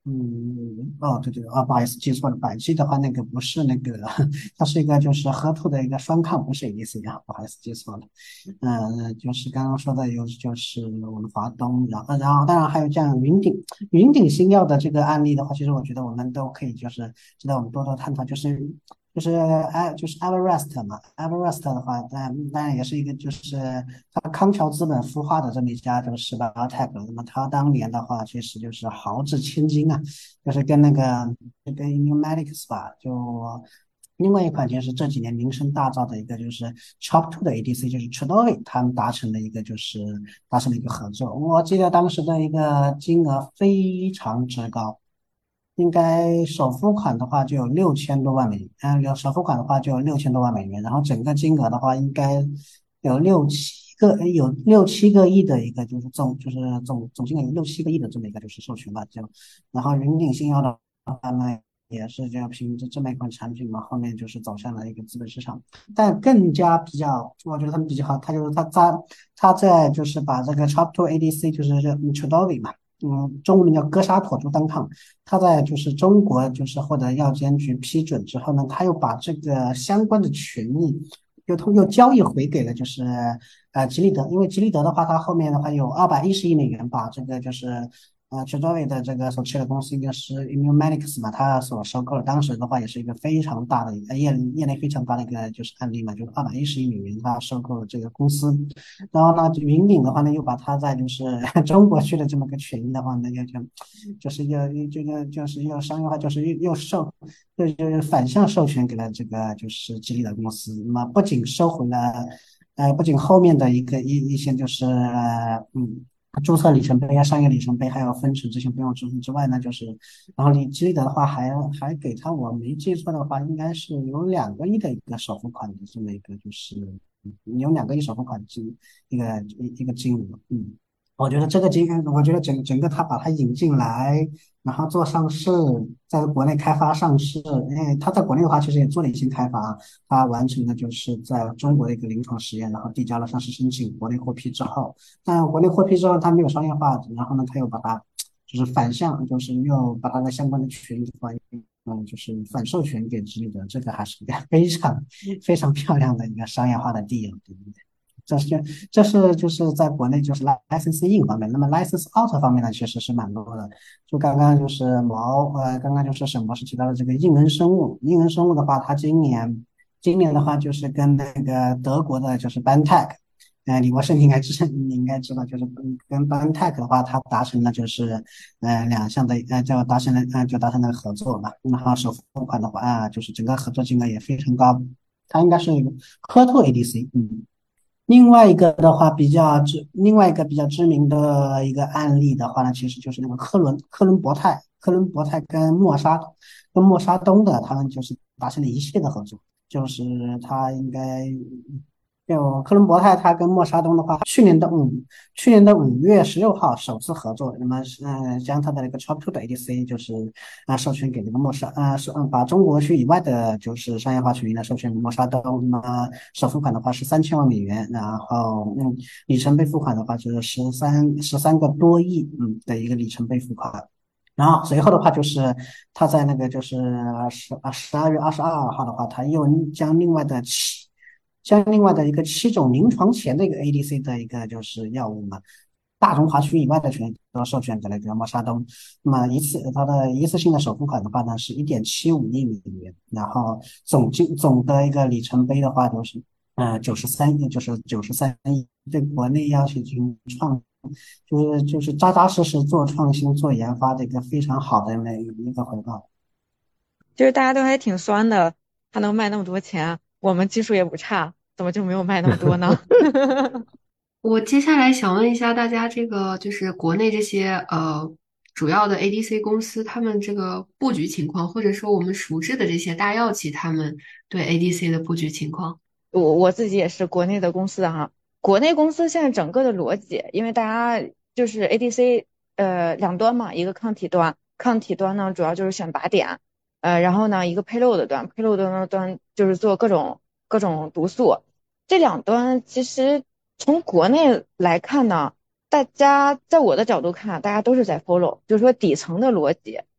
嗯，哦，对对，啊，不好意思，记错了，百 G 的话，那个不是那个，它是一个就是河图的一个双抗，不是 A D C 啊，不好意思，记错了。嗯，就是刚刚说的有就是我们华东，然后然后当然还有这样云顶云顶新药的这个案例的话，其实我觉得我们都可以就是值得我们多多探讨，就是就是哎就是 Everest 嘛，Everest 的话，当当然也是一个就是它康桥资本孵化的这么一家就是 biotech，那么它当年的话确实就是豪掷千金啊，就是跟那个跟 Immunomedics 吧，就。另外一款就是这几年名声大噪的一个就是 C H O P 二 的 A D C，就是 Trodelvy，他们达成了一个就是达成了一个合作。我记得当时的一个金额非常之高，应该首付款的话就有六千多万美元，嗯，有首付款的话就有六千多万美元，然后整个金额的话应该有六七个，有六七个亿的一个就是总就是总总金额有六七个亿的这么一个就是授权吧，就然后云顶新药的话呢。也是就凭着这么一款产品嘛，后面就是走向了一个资本市场。但更加比较，我觉得他们比较好，他就是他在他在就是把这个 C H O P 二 A D C 就是这 Trodelvy 嘛，嗯，中文名叫哥沙妥珠单抗，他在就是中国就是获得药监局批准之后呢，他又把这个相关的权益又通又交易回给了就是呃吉利德，因为吉利德的话，它后面的话有二百一十亿美元把这个就是呃 Trodelvy 的这个所持有的公司应该是 Immunomedics 嘛，它所收购了，当时的话也是一个非常大的一个业业内非常大的一个就是案例嘛，就是二百一十亿美元它收购了这个公司，然后呢，云顶的话呢，又把它在就是中国区的这么个权益的话呢，又就就是又又这个就是又商业化，就是又又授又就是反向授权给了这个就是吉利的公司。那么不仅收回了，呃，不仅后面的一个一一些就是呃嗯。注册里程碑啊，商业里程碑，还有分成这些不用支付之外呢，就是，然后你吉利德的话还还给他，我没记错的话，应该是有两个亿的一个首付款的这么一个就是有两个亿首付款金一个一一个金额，嗯，我觉得这个金，我觉得整整个他把它引进来，然后做上市，在国内开发上市，因为他在国内的话其实也做了一些开发，他完成的就是在中国的一个临床实验，然后递交了上市申请，国内获批之后，但国内获批之后他没有商业化，然后呢他又把它就是反向，就是又把它的相关的权益的话。嗯，就是反授权给直立的，这个还是一个非常非常漂亮的一个商业化的 deal，对不对？这是这是就是在国内就是 license in 方面，那么 license out 方面呢，其实是蛮多的。就刚刚就是毛呃，刚刚就是沈博士提到的这个应恩生物，应恩生物的话，它今年今年的话就是跟那个德国的就是 BioNTech，呃，李博士你应该知你应该知道，就是跟跟 BioNTech 的话，它达成了就是呃两项的呃就达成了呃就达成了合作嘛，然后首付款的话啊，就是整个合作金额也非常高，它应该是科拓 A D C，嗯。另外一个的话，比较知另外一个比较知名的一个案例的话呢，其实就是那个科伦科伦博泰，科伦博泰跟默沙跟默沙东的他们就是达成了一系列的合作，就是他应该就科伦博泰他跟默沙东的话，去年的五去年的五月十六号首次合作，那么呃将他的那个 C H O P 二 的 A D C 就是啊授权给那个默沙啊是嗯把中国区以外的就是商业化权益呢授权给默沙东，那么首付款的话是三千万美元，然后嗯里程碑付款的话就是十三十三个多亿嗯的一个里程碑付款。然后随后的话就是他在那个就是十啊十二月二十二号的话，他又将另外的七将另外的一个七种临床前的一个 A D C 的一个就是药物嘛，大中华区以外的权益都授权给了这个默沙东。那么一次它的一次性的首付款的话呢是一点七五亿美元，然后总金总的一个里程碑的话就是呃九十三亿，就是九十三亿，对国内药企进行创。就是就是扎扎实实做创新、做研发的一个非常好的那一个回报。 就是大家都还挺酸的，还能卖那么多钱，我们技术也不差，怎么就没有卖那么多呢？ 我接下来想问一下大家，这个就是国内这些呃主要的 A D C 公司，他们这个布局情况，或者说我们熟知的这些大药企，他们对 A D C 的布局情况。 我我自己也是国内的公司哈，国内公司现在整个的逻辑，因为大家就是 A D C 呃两端嘛，一个抗体端，抗体端呢主要就是选靶点，呃然后呢一个 payload 端，payload 端端就是做各种各种毒素，这两端其实从国内来看呢，大家在我的角度看，大家都是在 follow，就是说底层的逻辑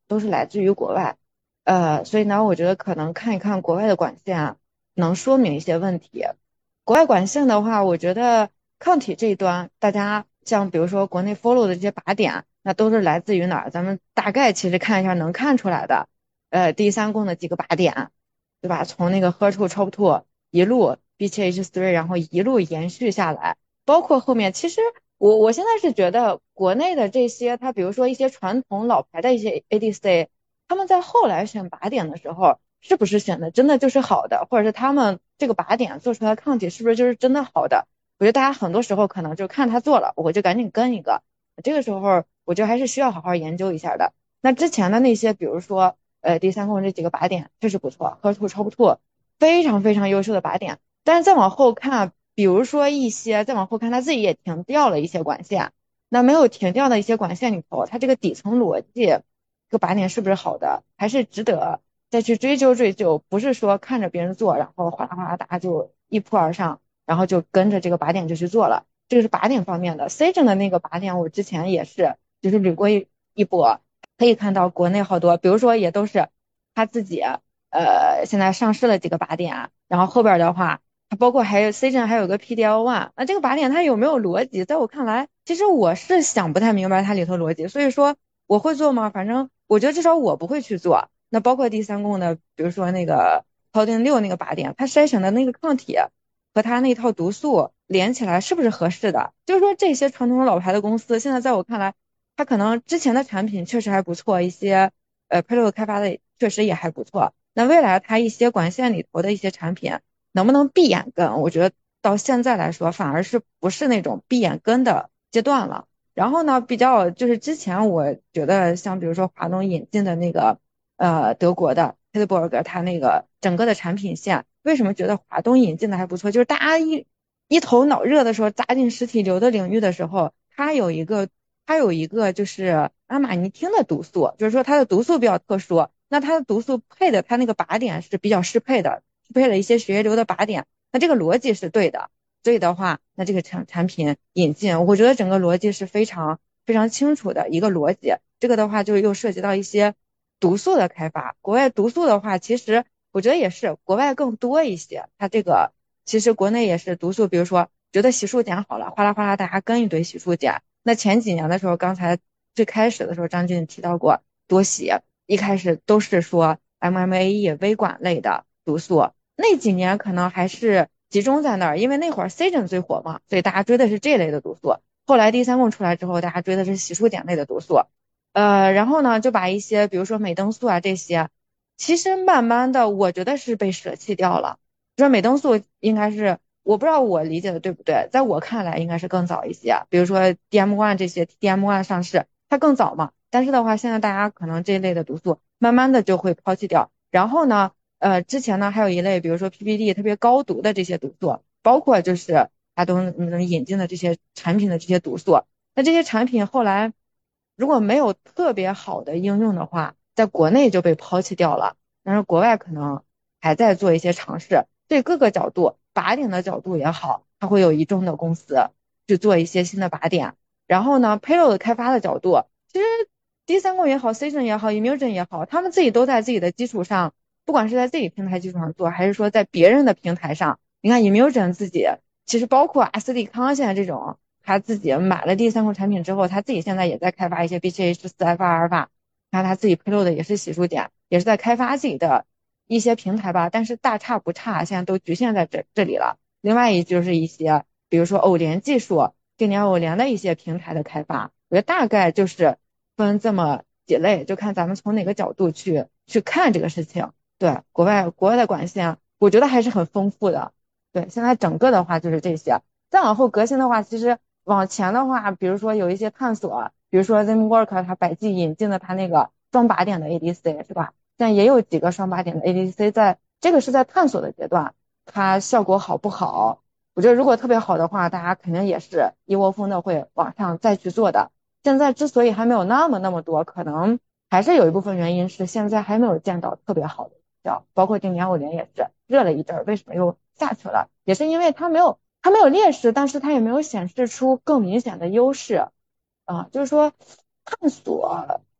都是来自于国外。呃，所以呢，我觉得可能看一看国外的管线能说明一些问题。国外管线的话，我觉得抗体这一端，大家像比如说国内 follow 的这些靶点，那都是来自于哪儿？咱们大概其实看一下能看出来的。呃，第三共的几个靶点，对吧？从那个 H E R two、C H O P two 一路 B C H three，然后一路延续下来，包括后面，其实我我现在是觉得国内的这些，它比如说一些传统老牌的一些 A D C。他们在后来选靶点的时候，是不是选的真的就是好的，或者是他们这个靶点做出来的抗体是不是就是真的好的？我觉得大家很多时候可能就看他做了，我就赶紧跟一个。这个时候我觉得还是需要好好研究一下的。那之前的那些，比如说呃第三共这几个靶点确实不错，H E R two、C H O P two 非常非常优秀的靶点。但是再往后看，比如说一些再往后看，他自己也停掉了一些管线。那没有停掉的一些管线里头，它这个底层逻辑。这个靶点是不是好的，还是值得再去追究追究？不是说看着别人做，然后哗啦哗啦大家就一扑而上，然后就跟着这个靶点就去做了。这个是靶点方面的。C 证的那个靶点，我之前也是就是捋过一一波，可以看到国内好多，比如说也都是他自己呃现在上市了几个靶点，然后后边的话。它包括还有 C 证还有个 P D L one， 那这个靶点它有没有逻辑？在我看来，其实我是想不太明白它里头逻辑，所以说我会做吗？反正我觉得至少我不会去做。那包括第三共的，比如说那个 Claudin 六那个靶点，它筛选的那个抗体和它那套毒素连起来是不是合适的？就是说这些传统老牌的公司，现在在我看来，它可能之前的产品确实还不错，一些呃 payload 开发的确实也还不错。那未来它一些管线里头的一些产品能不能闭眼跟？我觉得到现在来说，反而是不是那种闭眼跟的阶段了。然后呢，比较就是之前我觉得像比如说华东引进的那个呃德国的 Heidelberg，它那个整个的产品线，为什么觉得华东引进的还不错？就是大家一一头脑热的时候扎进实体瘤的领域的时候，它有一个它有一个就是阿马尼汀的毒素，就是说它的毒素比较特殊，那它的毒素配的它那个靶点是比较适配的，适配了一些血液瘤的靶点，那这个逻辑是对的。所以的话，那这个产产品引进，我觉得整个逻辑是非常非常清楚的一个逻辑。这个的话，就又涉及到一些毒素的开发。国外毒素的话，其实我觉得也是国外更多一些。它这个其实国内也是毒素，比如说觉得洗漱碱好了，哗啦哗啦大家跟一堆洗漱碱。那前几年的时候，刚才最开始的时候，张军提到过多洗，一开始都是说 M M A E 微管类的毒素，那几年可能还是。集中在那儿，因为那会儿 C 诊最火嘛，所以大家追的是这类的毒素。后来第三共出来之后，大家追的是洗漱碱类的毒素。呃，然后呢，就把一些比如说美登素啊这些，其实慢慢的我觉得是被舍弃掉了。说美登素应该是，我不知道我理解的对不对，在我看来应该是更早一些。比如说 D M one 这些 D M one 上市，它更早嘛。但是的话，现在大家可能这一类的毒素慢慢的就会抛弃掉。然后呢？呃，之前呢还有一类，比如说 P P D 特别高毒的这些毒素，包括就是大东嗯引进的这些产品的这些毒素，那这些产品后来如果没有特别好的应用的话，在国内就被抛弃掉了，但是国外可能还在做一些尝试，对各个角度，靶点的角度也好，它会有一众的公司去做一些新的靶点，然后呢 payload 开发的角度，其实 D 三共也好 C 证也好 Immune 也好，他们自己都在自己的基础上。不管是在自己平台基础上做，还是说在别人的平台上，你看 Immune 自己，其实包括阿斯利康现在这种，他自己买了第三共产品之后，他自己现在也在开发一些 B C H 四 alpha 阿尔法，看他自己配 a 的也是洗漱碱，也是在开发自己的一些平台吧，但是大差不差，现在都局限在这这里了。另外一就是一些，比如说偶联技术、定点偶联的一些平台的开发，我觉得大概就是分这么几类，就看咱们从哪个角度去去看这个事情。对，国外国外的管线，我觉得还是很丰富的。对，现在整个的话就是这些。再往后革新的话，其实往前的话，比如说有一些探索，比如说 Zymework 它百济引进的它那个双靶点的 A D C 是吧？现在也有几个双靶点的 A D C 在，这个是在探索的阶段，它效果好不好？我觉得如果特别好的话，大家肯定也是一窝蜂的会往上再去做的。现在之所以还没有那么那么多，可能还是有一部分原因是现在还没有见到特别好的。包括定点偶联也是热了一阵儿，为什么又下去了？也是因为它没有它没有劣势，但是它也没有显示出更明显的优势啊。就是说探索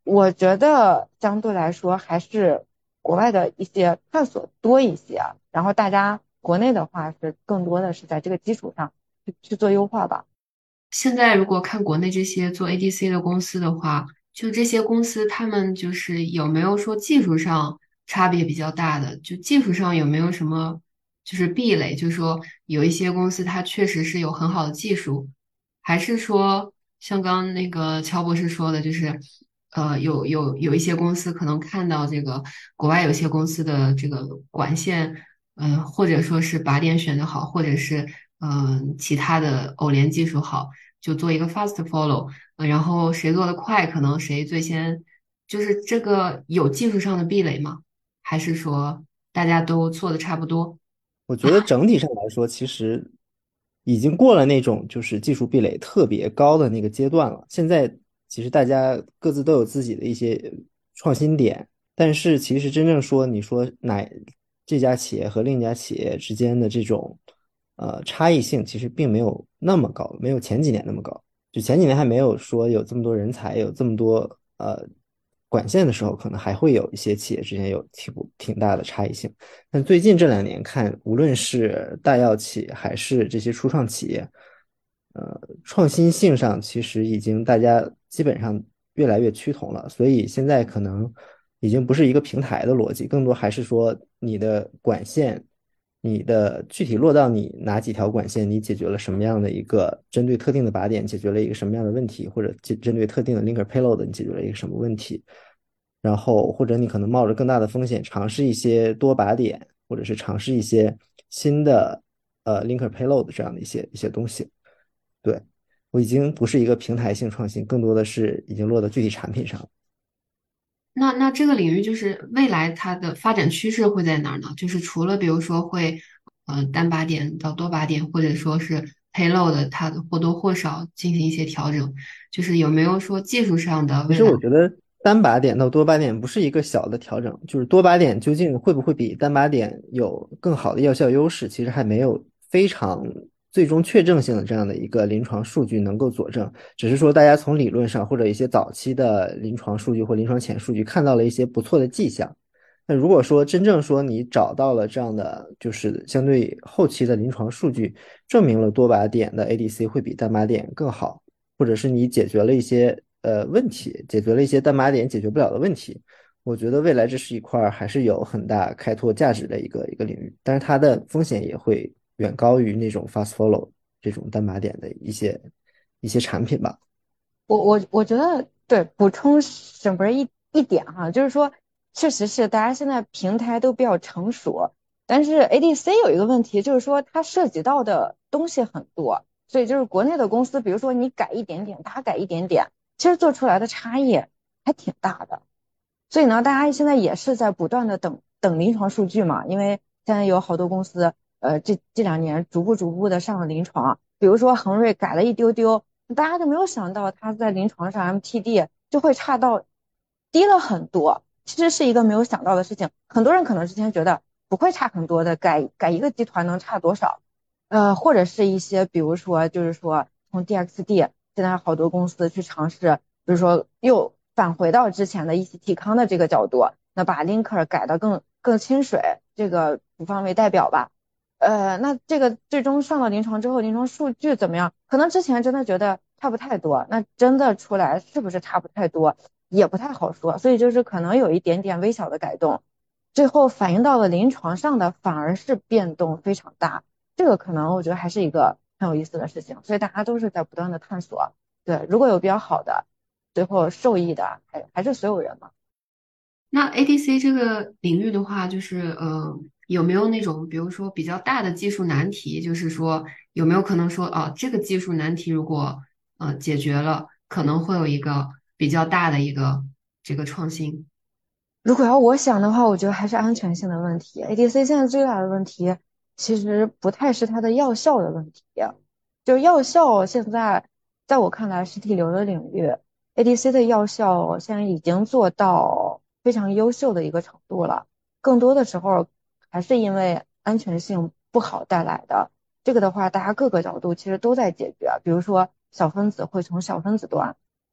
我觉得相对来说还是国外的一些探索多一些，然后大家国内的话是更多的是在这个基础上去去做优化吧。 现在如果看国内这些做 A D C 的公司的话，就这些公司他们就是有没有说技术上差别比较大的？就技术上有没有什么就是壁垒？就是说有一些公司它确实是有很好的技术，还是说像刚刚那个乔博士说的，就是呃有有有一些公司可能看到这个国外有些公司的这个管线。呃，或者说是靶点选得好，或者是嗯、呃其他的偶联技术好，就做一个 fast follow，呃，然后谁做得快，可能谁最先，就是这个有技术上的壁垒吗？还是说大家都做的差不多？ 我觉得整体上来说，其实已经过了那种就是技术壁垒特别高的那个阶段了。现在其实大家各自都有自己的一些创新点，但是其实真正说你说哪这家企业和另一家企业之间的这种呃差异性，其实并没有那么高，没有前几年那么高。就前几年还没有说有这么多人才，有这么多呃管线的时候，可能还会有一些企业之间有挺不挺大的差异性。但最近这两年看，无论是大药企还是这些初创企业，呃，创新性上其实已经大家基本上越来越趋同了，所以现在可能已经不是一个平台的逻辑，更多还是说你的管线，你的具体落到你哪几条管线，你解决了什么样的一个针对特定的靶点解决了一个什么样的问题，或者针针对特定的 linker payload 你解决了一个什么问题。然后或者你可能冒着更大的风险尝试一些多靶点，或者是尝试一些新的呃 linker payload 这样的一些一些东西。对，我已经不是一个平台性创新，更多的是已经落到具体产品上了。 那那这个领域就是未来它的发展趋势会在哪儿呢？就是除了比如说会呃单靶点到多靶点，或者说是 payload 它的或多或少进行一些调整，就是有没有说技术上的其未来？ 实我觉得单靶点到多靶点不是一个小的调整，就是多靶点究竟会不会比单靶点有更好的药效优势，其实还没有非常最终确证性的这样的一个临床数据能够佐证。只是说大家从理论上或者一些早期的临床数据或临床前数据看到了一些不错的迹象。那如果说真正说你找到了这样的就是相对后期的临床数据，证明了多靶点的 A D C 会比单靶点更好，或者是你解决了一些呃问题，解决了一些单靶点解决不了的问题，我觉得未来这是一块还是有很大开拓价值的一个一个领域，但是它的风险也会远高于那种 fast follow 这种单靶点的一些一些产品吧。 我我我觉得对，补充沈博一一点哈，就是说，确实是大家现在平台都比较成熟，但是 A D C 有一个问题，就是说它涉及到的东西很多，所以就是国内的公司，比如说你改一点点，他改一点点，其实做出来的差异还挺大的。所以呢，大家现在也是在不断的等等临床数据嘛，因为现在有好多公司，呃，这这两年逐步逐步的上了临床，比如说恒瑞改了一丢丢，大家就没有想到它在临床上 M T D 就会差到低了很多，其实是一个没有想到的事情。很多人可能之前觉得不会差很多的，改改一个集团能差多少？呃，或者是一些比如说就是说从 D X D 现在好多公司去尝试，比如说又返回到之前的一起体康的这个角度，那把 linker 改得更更亲水，这个处方为代表吧。呃，那这个最终上了临床之后，临床数据怎么样？可能之前真的觉得差不太多，那真的出来是不是差不太多，也不太好说。所以就是可能有一点点微小的改动，最后反映到了临床上的反而是变动非常大。这个可能我觉得还是一个很有意思的事情，所以大家都是在不断的探索。对，如果有比较好的，最后受益的还还是所有人嘛。 那 A D C 这个领域的话，就是呃，有没有那种比如说比较大的技术难题？就是说有没有可能说，哦，这个技术难题如果呃解决了，可能会有一个比较大的一个这个创新？ 如果要我想的话，我觉得还是安全性的问题。A D C 现在最大的问题其实不太是它的药效的问题，就是药效现在在我看来，实体瘤的领域，A D C 的药效现在已经做到非常优秀的一个程度了。更多的时候还是因为安全性不好带来的。这个的话，大家各个角度其实都在解决，比如说小分子会从小分子端。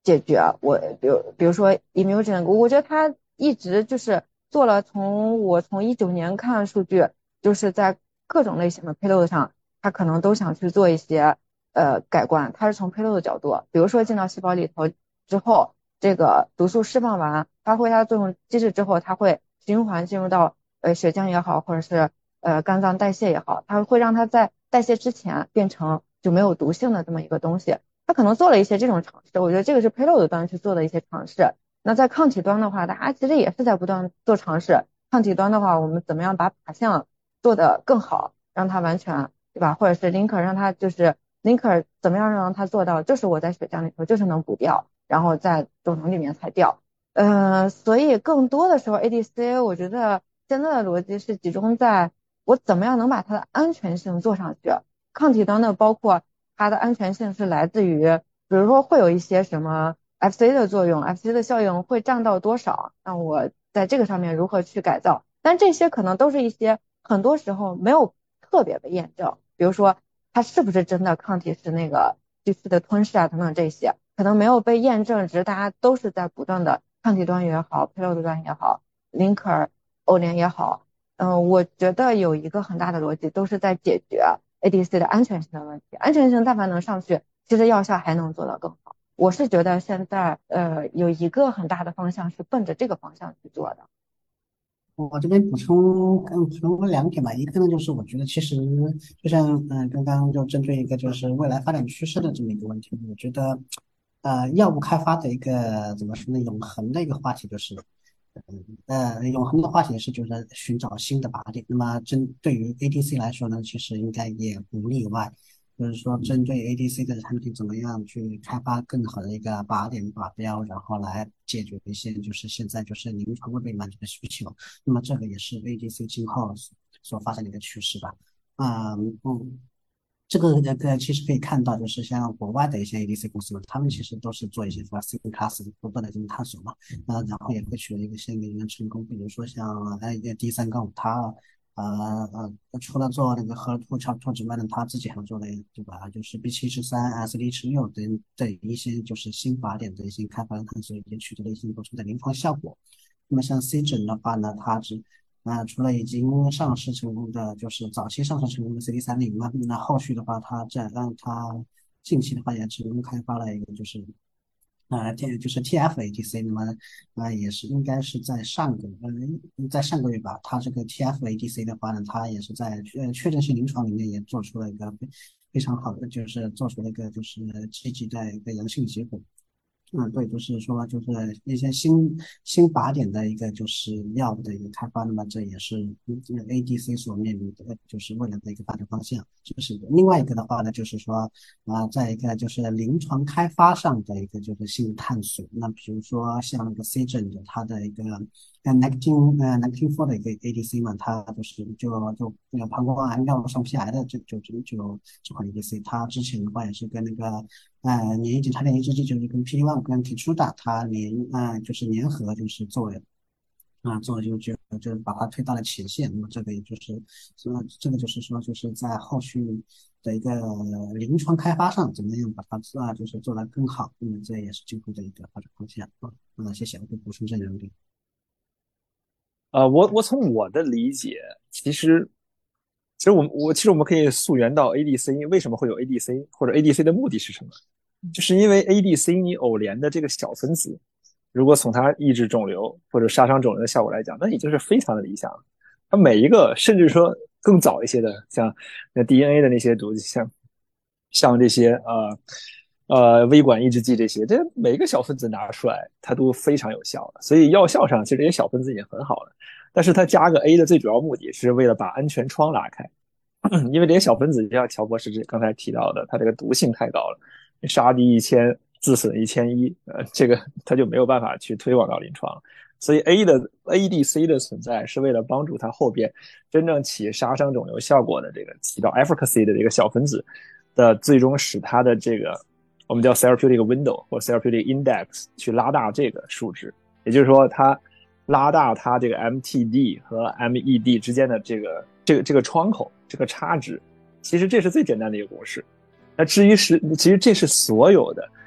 解决。我比如比如说 Imugen，我觉得它一直就是做了从我从一九年看数据，就是在各种类型的 payload 上，它可能都想去做一些呃改观。它是从 payload 的角度，比如说进到细胞里头之后，这个毒素释放完，发挥它的作用机制之后，它会循环进入到呃血浆也好，或者是呃肝脏代谢也好，它会让它在代谢之前变成就没有毒性的这么一个东西。它可能做了一些这种尝试，我觉得这个是 payload 端去做的一些尝试。那在抗体端的话，大家其实也是在不断做尝试。抗体端的话，我们怎么样把靶向做得更好，让它完全，对吧？或者是 linker 让它就是 linker 怎么样让它做到，就是我在血浆里头就是能补掉，然后在肿瘤里面才掉。呃，所以更多的时候 A D C 我觉得现在的逻辑是集中在我怎么样能把它的安全性做上去。抗体端的包括它的安全性是来自于，比如说会有一些什么 F C 的作用 ，F C 的效应会占到多少？那我在这个上面如何去改造？但这些可能都是一些很多时候没有特别的验证，比如说它是不是真的抗体是那个继续的吞噬啊等等这些，可能没有被验证，只是大家都是在不断的抗体端也好 ，payload 端也好 ，linker 欧联也好，嗯、呃，我觉得有一个很大的逻辑都是在解决 A D C 的安全性的问题，安全性但凡能上去，其实药效还能做得更好。我是觉得现在呃有一个很大的方向是奔着这个方向去做的。 我这边补充，嗯，补充个两点吧。一个呢，就是我觉得其实就像嗯、呃，刚刚就针对一个就是未来发展趋势的这么一个问题，我觉得呃，药物开发的一个怎么说呢，永恒的一个话题就是，嗯呃，永恒的话题是就是寻找新的靶点。那么针对于 A D C 来说呢，其实应该也不例外。就是说，针对 A D C 的产品，怎么样去开发更好的一个靶点靶标，然后来解决一些就是现在就是临床未被满足的需求。那么这个也是 A D C 今后所发展的一个趋势吧。啊，嗯，这个那个其实可以看到，就是像国外的一些 A D C 公司嘛，他们其实都是做一些 first in class 不断的进行探索嘛，那然后也会取得一个相应的成功。比如说像哎 D 三杠，它呃呃除了做那个核突超突之外呢，他自己还做的对吧？就是 B 七十三、S D 十六等的一些就是新靶点的一些开发探索，已经取得了一些不错的临床效果。那么像 C 诊的话呢，它只啊、呃除了已经上市成功的，就是早期上市成功的 C D 三零嘛，那后续的话，它在让它近期的话也成功开发了一个就是啊、呃、T 就是 T F A D C，那么啊、呃、也是应该是在上个呃在上个月吧，它这个 T F A D C 的话呢，它也是在呃确诊性临床里面也做出了一个非非常好的，就是做出了一个就是积极的一个阳性结果。嗯，对，就是说，就是一些新新靶点的一个就是药物的一个开发，那么这也是嗯这个 A D C 所面临的就是未来的一个发展方向。就是另外一个的话呢，就是说啊、在一个就是临床开发上的一个就是新探索。那比如说像那个 C 诊的它的一个呃 Nectin 呃 Nectin four 的一个 A D C 嘛，它就是就就那个膀胱癌尿上皮癌的就就就就这款 A D C，它之前的话也是跟那个呃免疫检查联抑制剂，就是跟 P D one 跟 Keytruda 它联呃就是联合就是作为啊，做就就就把它推到了前线。那么这个也就是，说这个就是说，就是在后续的一个临床开发上，怎么样把它啊，就是做得更好。那么这也是今后的一个发展方向啊。嗯，谢谢，我就补充这两点。 呃，我我从我的理解，其实其实我们我其实我们可以溯源到 A D C，为什么会有 A D C， 或者 A D C 的目的是什么？就是因为 A D C 你偶联的这个小分子，如果从它抑制肿瘤或者杀伤肿瘤的效果来讲，那已经是非常的理想了。它每一个，甚至说更早一些的，像那 D N A 的那些毒，像像这些呃呃微管抑制剂这些，这每个小分子拿出来，它都非常有效的。所以药效上，其实这些小分子已经很好了。但是它加个 A 的最主要目的是为了把安全窗拉开，因为这些小分子，就像乔博士刚才提到的，它这个毒性太高了，杀敌一千，自损一千一，呃，这个它就没有办法去推广到临床。所以 A 的 A D C 的存在是为了帮助它后边真正起杀伤肿瘤效果的这个起到 efficacy 的这个小分子的最终使它的这个我们叫 therapeutic window 或 therapeutic index 去拉大这个数值，也就是说它拉大它这个 M T D 和 M E D 之间的这个这个这个窗口，这个差值，其实这是最简单的一个公式。那至于是，其实这是所有的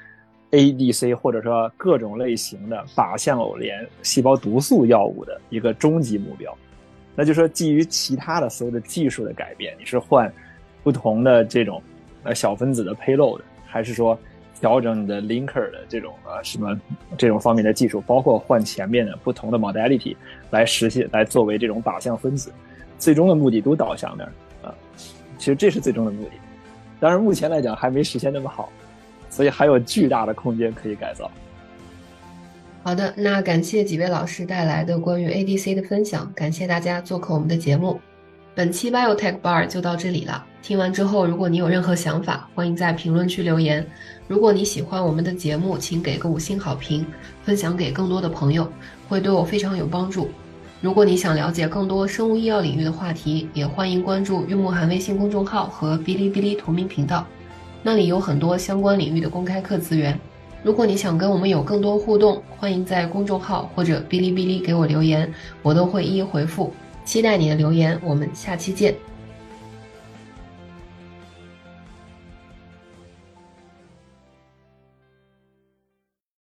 A D C 或者说各种类型的靶向偶联细胞毒素药物的一个终极目标。那就是说基于其他的所有的技术的改变，你是换不同的这种呃小分子的 payload， 还是说调整你的 linker 的这种呃什么这种方面的技术，包括换前面的不同的 modality 来实现，来作为这种靶向分子，最终的目的都导向那儿啊。其实这是最终的目的，当然目前来讲还没实现那么好，所以还有巨大的空间可以改造。 好的，那感谢几位老师带来的关于 A D C 的分享，感谢大家做客我们的节目。本期 Biotech Bar 就到这里了。听完之后，如果你有任何想法，欢迎在评论区留言。如果你喜欢我们的节目，请给个五星好评，分享给更多的朋友，会对我非常有帮助。如果你想了解更多生物医药领域的话题，也欢迎关注岳慕寒微信公众号和哔哩哔哩同名频道，那里有很多相关领域的公开课资源。如果你想跟我们有更多互动，欢迎在公众号或者哔哩哔哩给我留言，我都会一一回复。期待你的留言，我们下期见。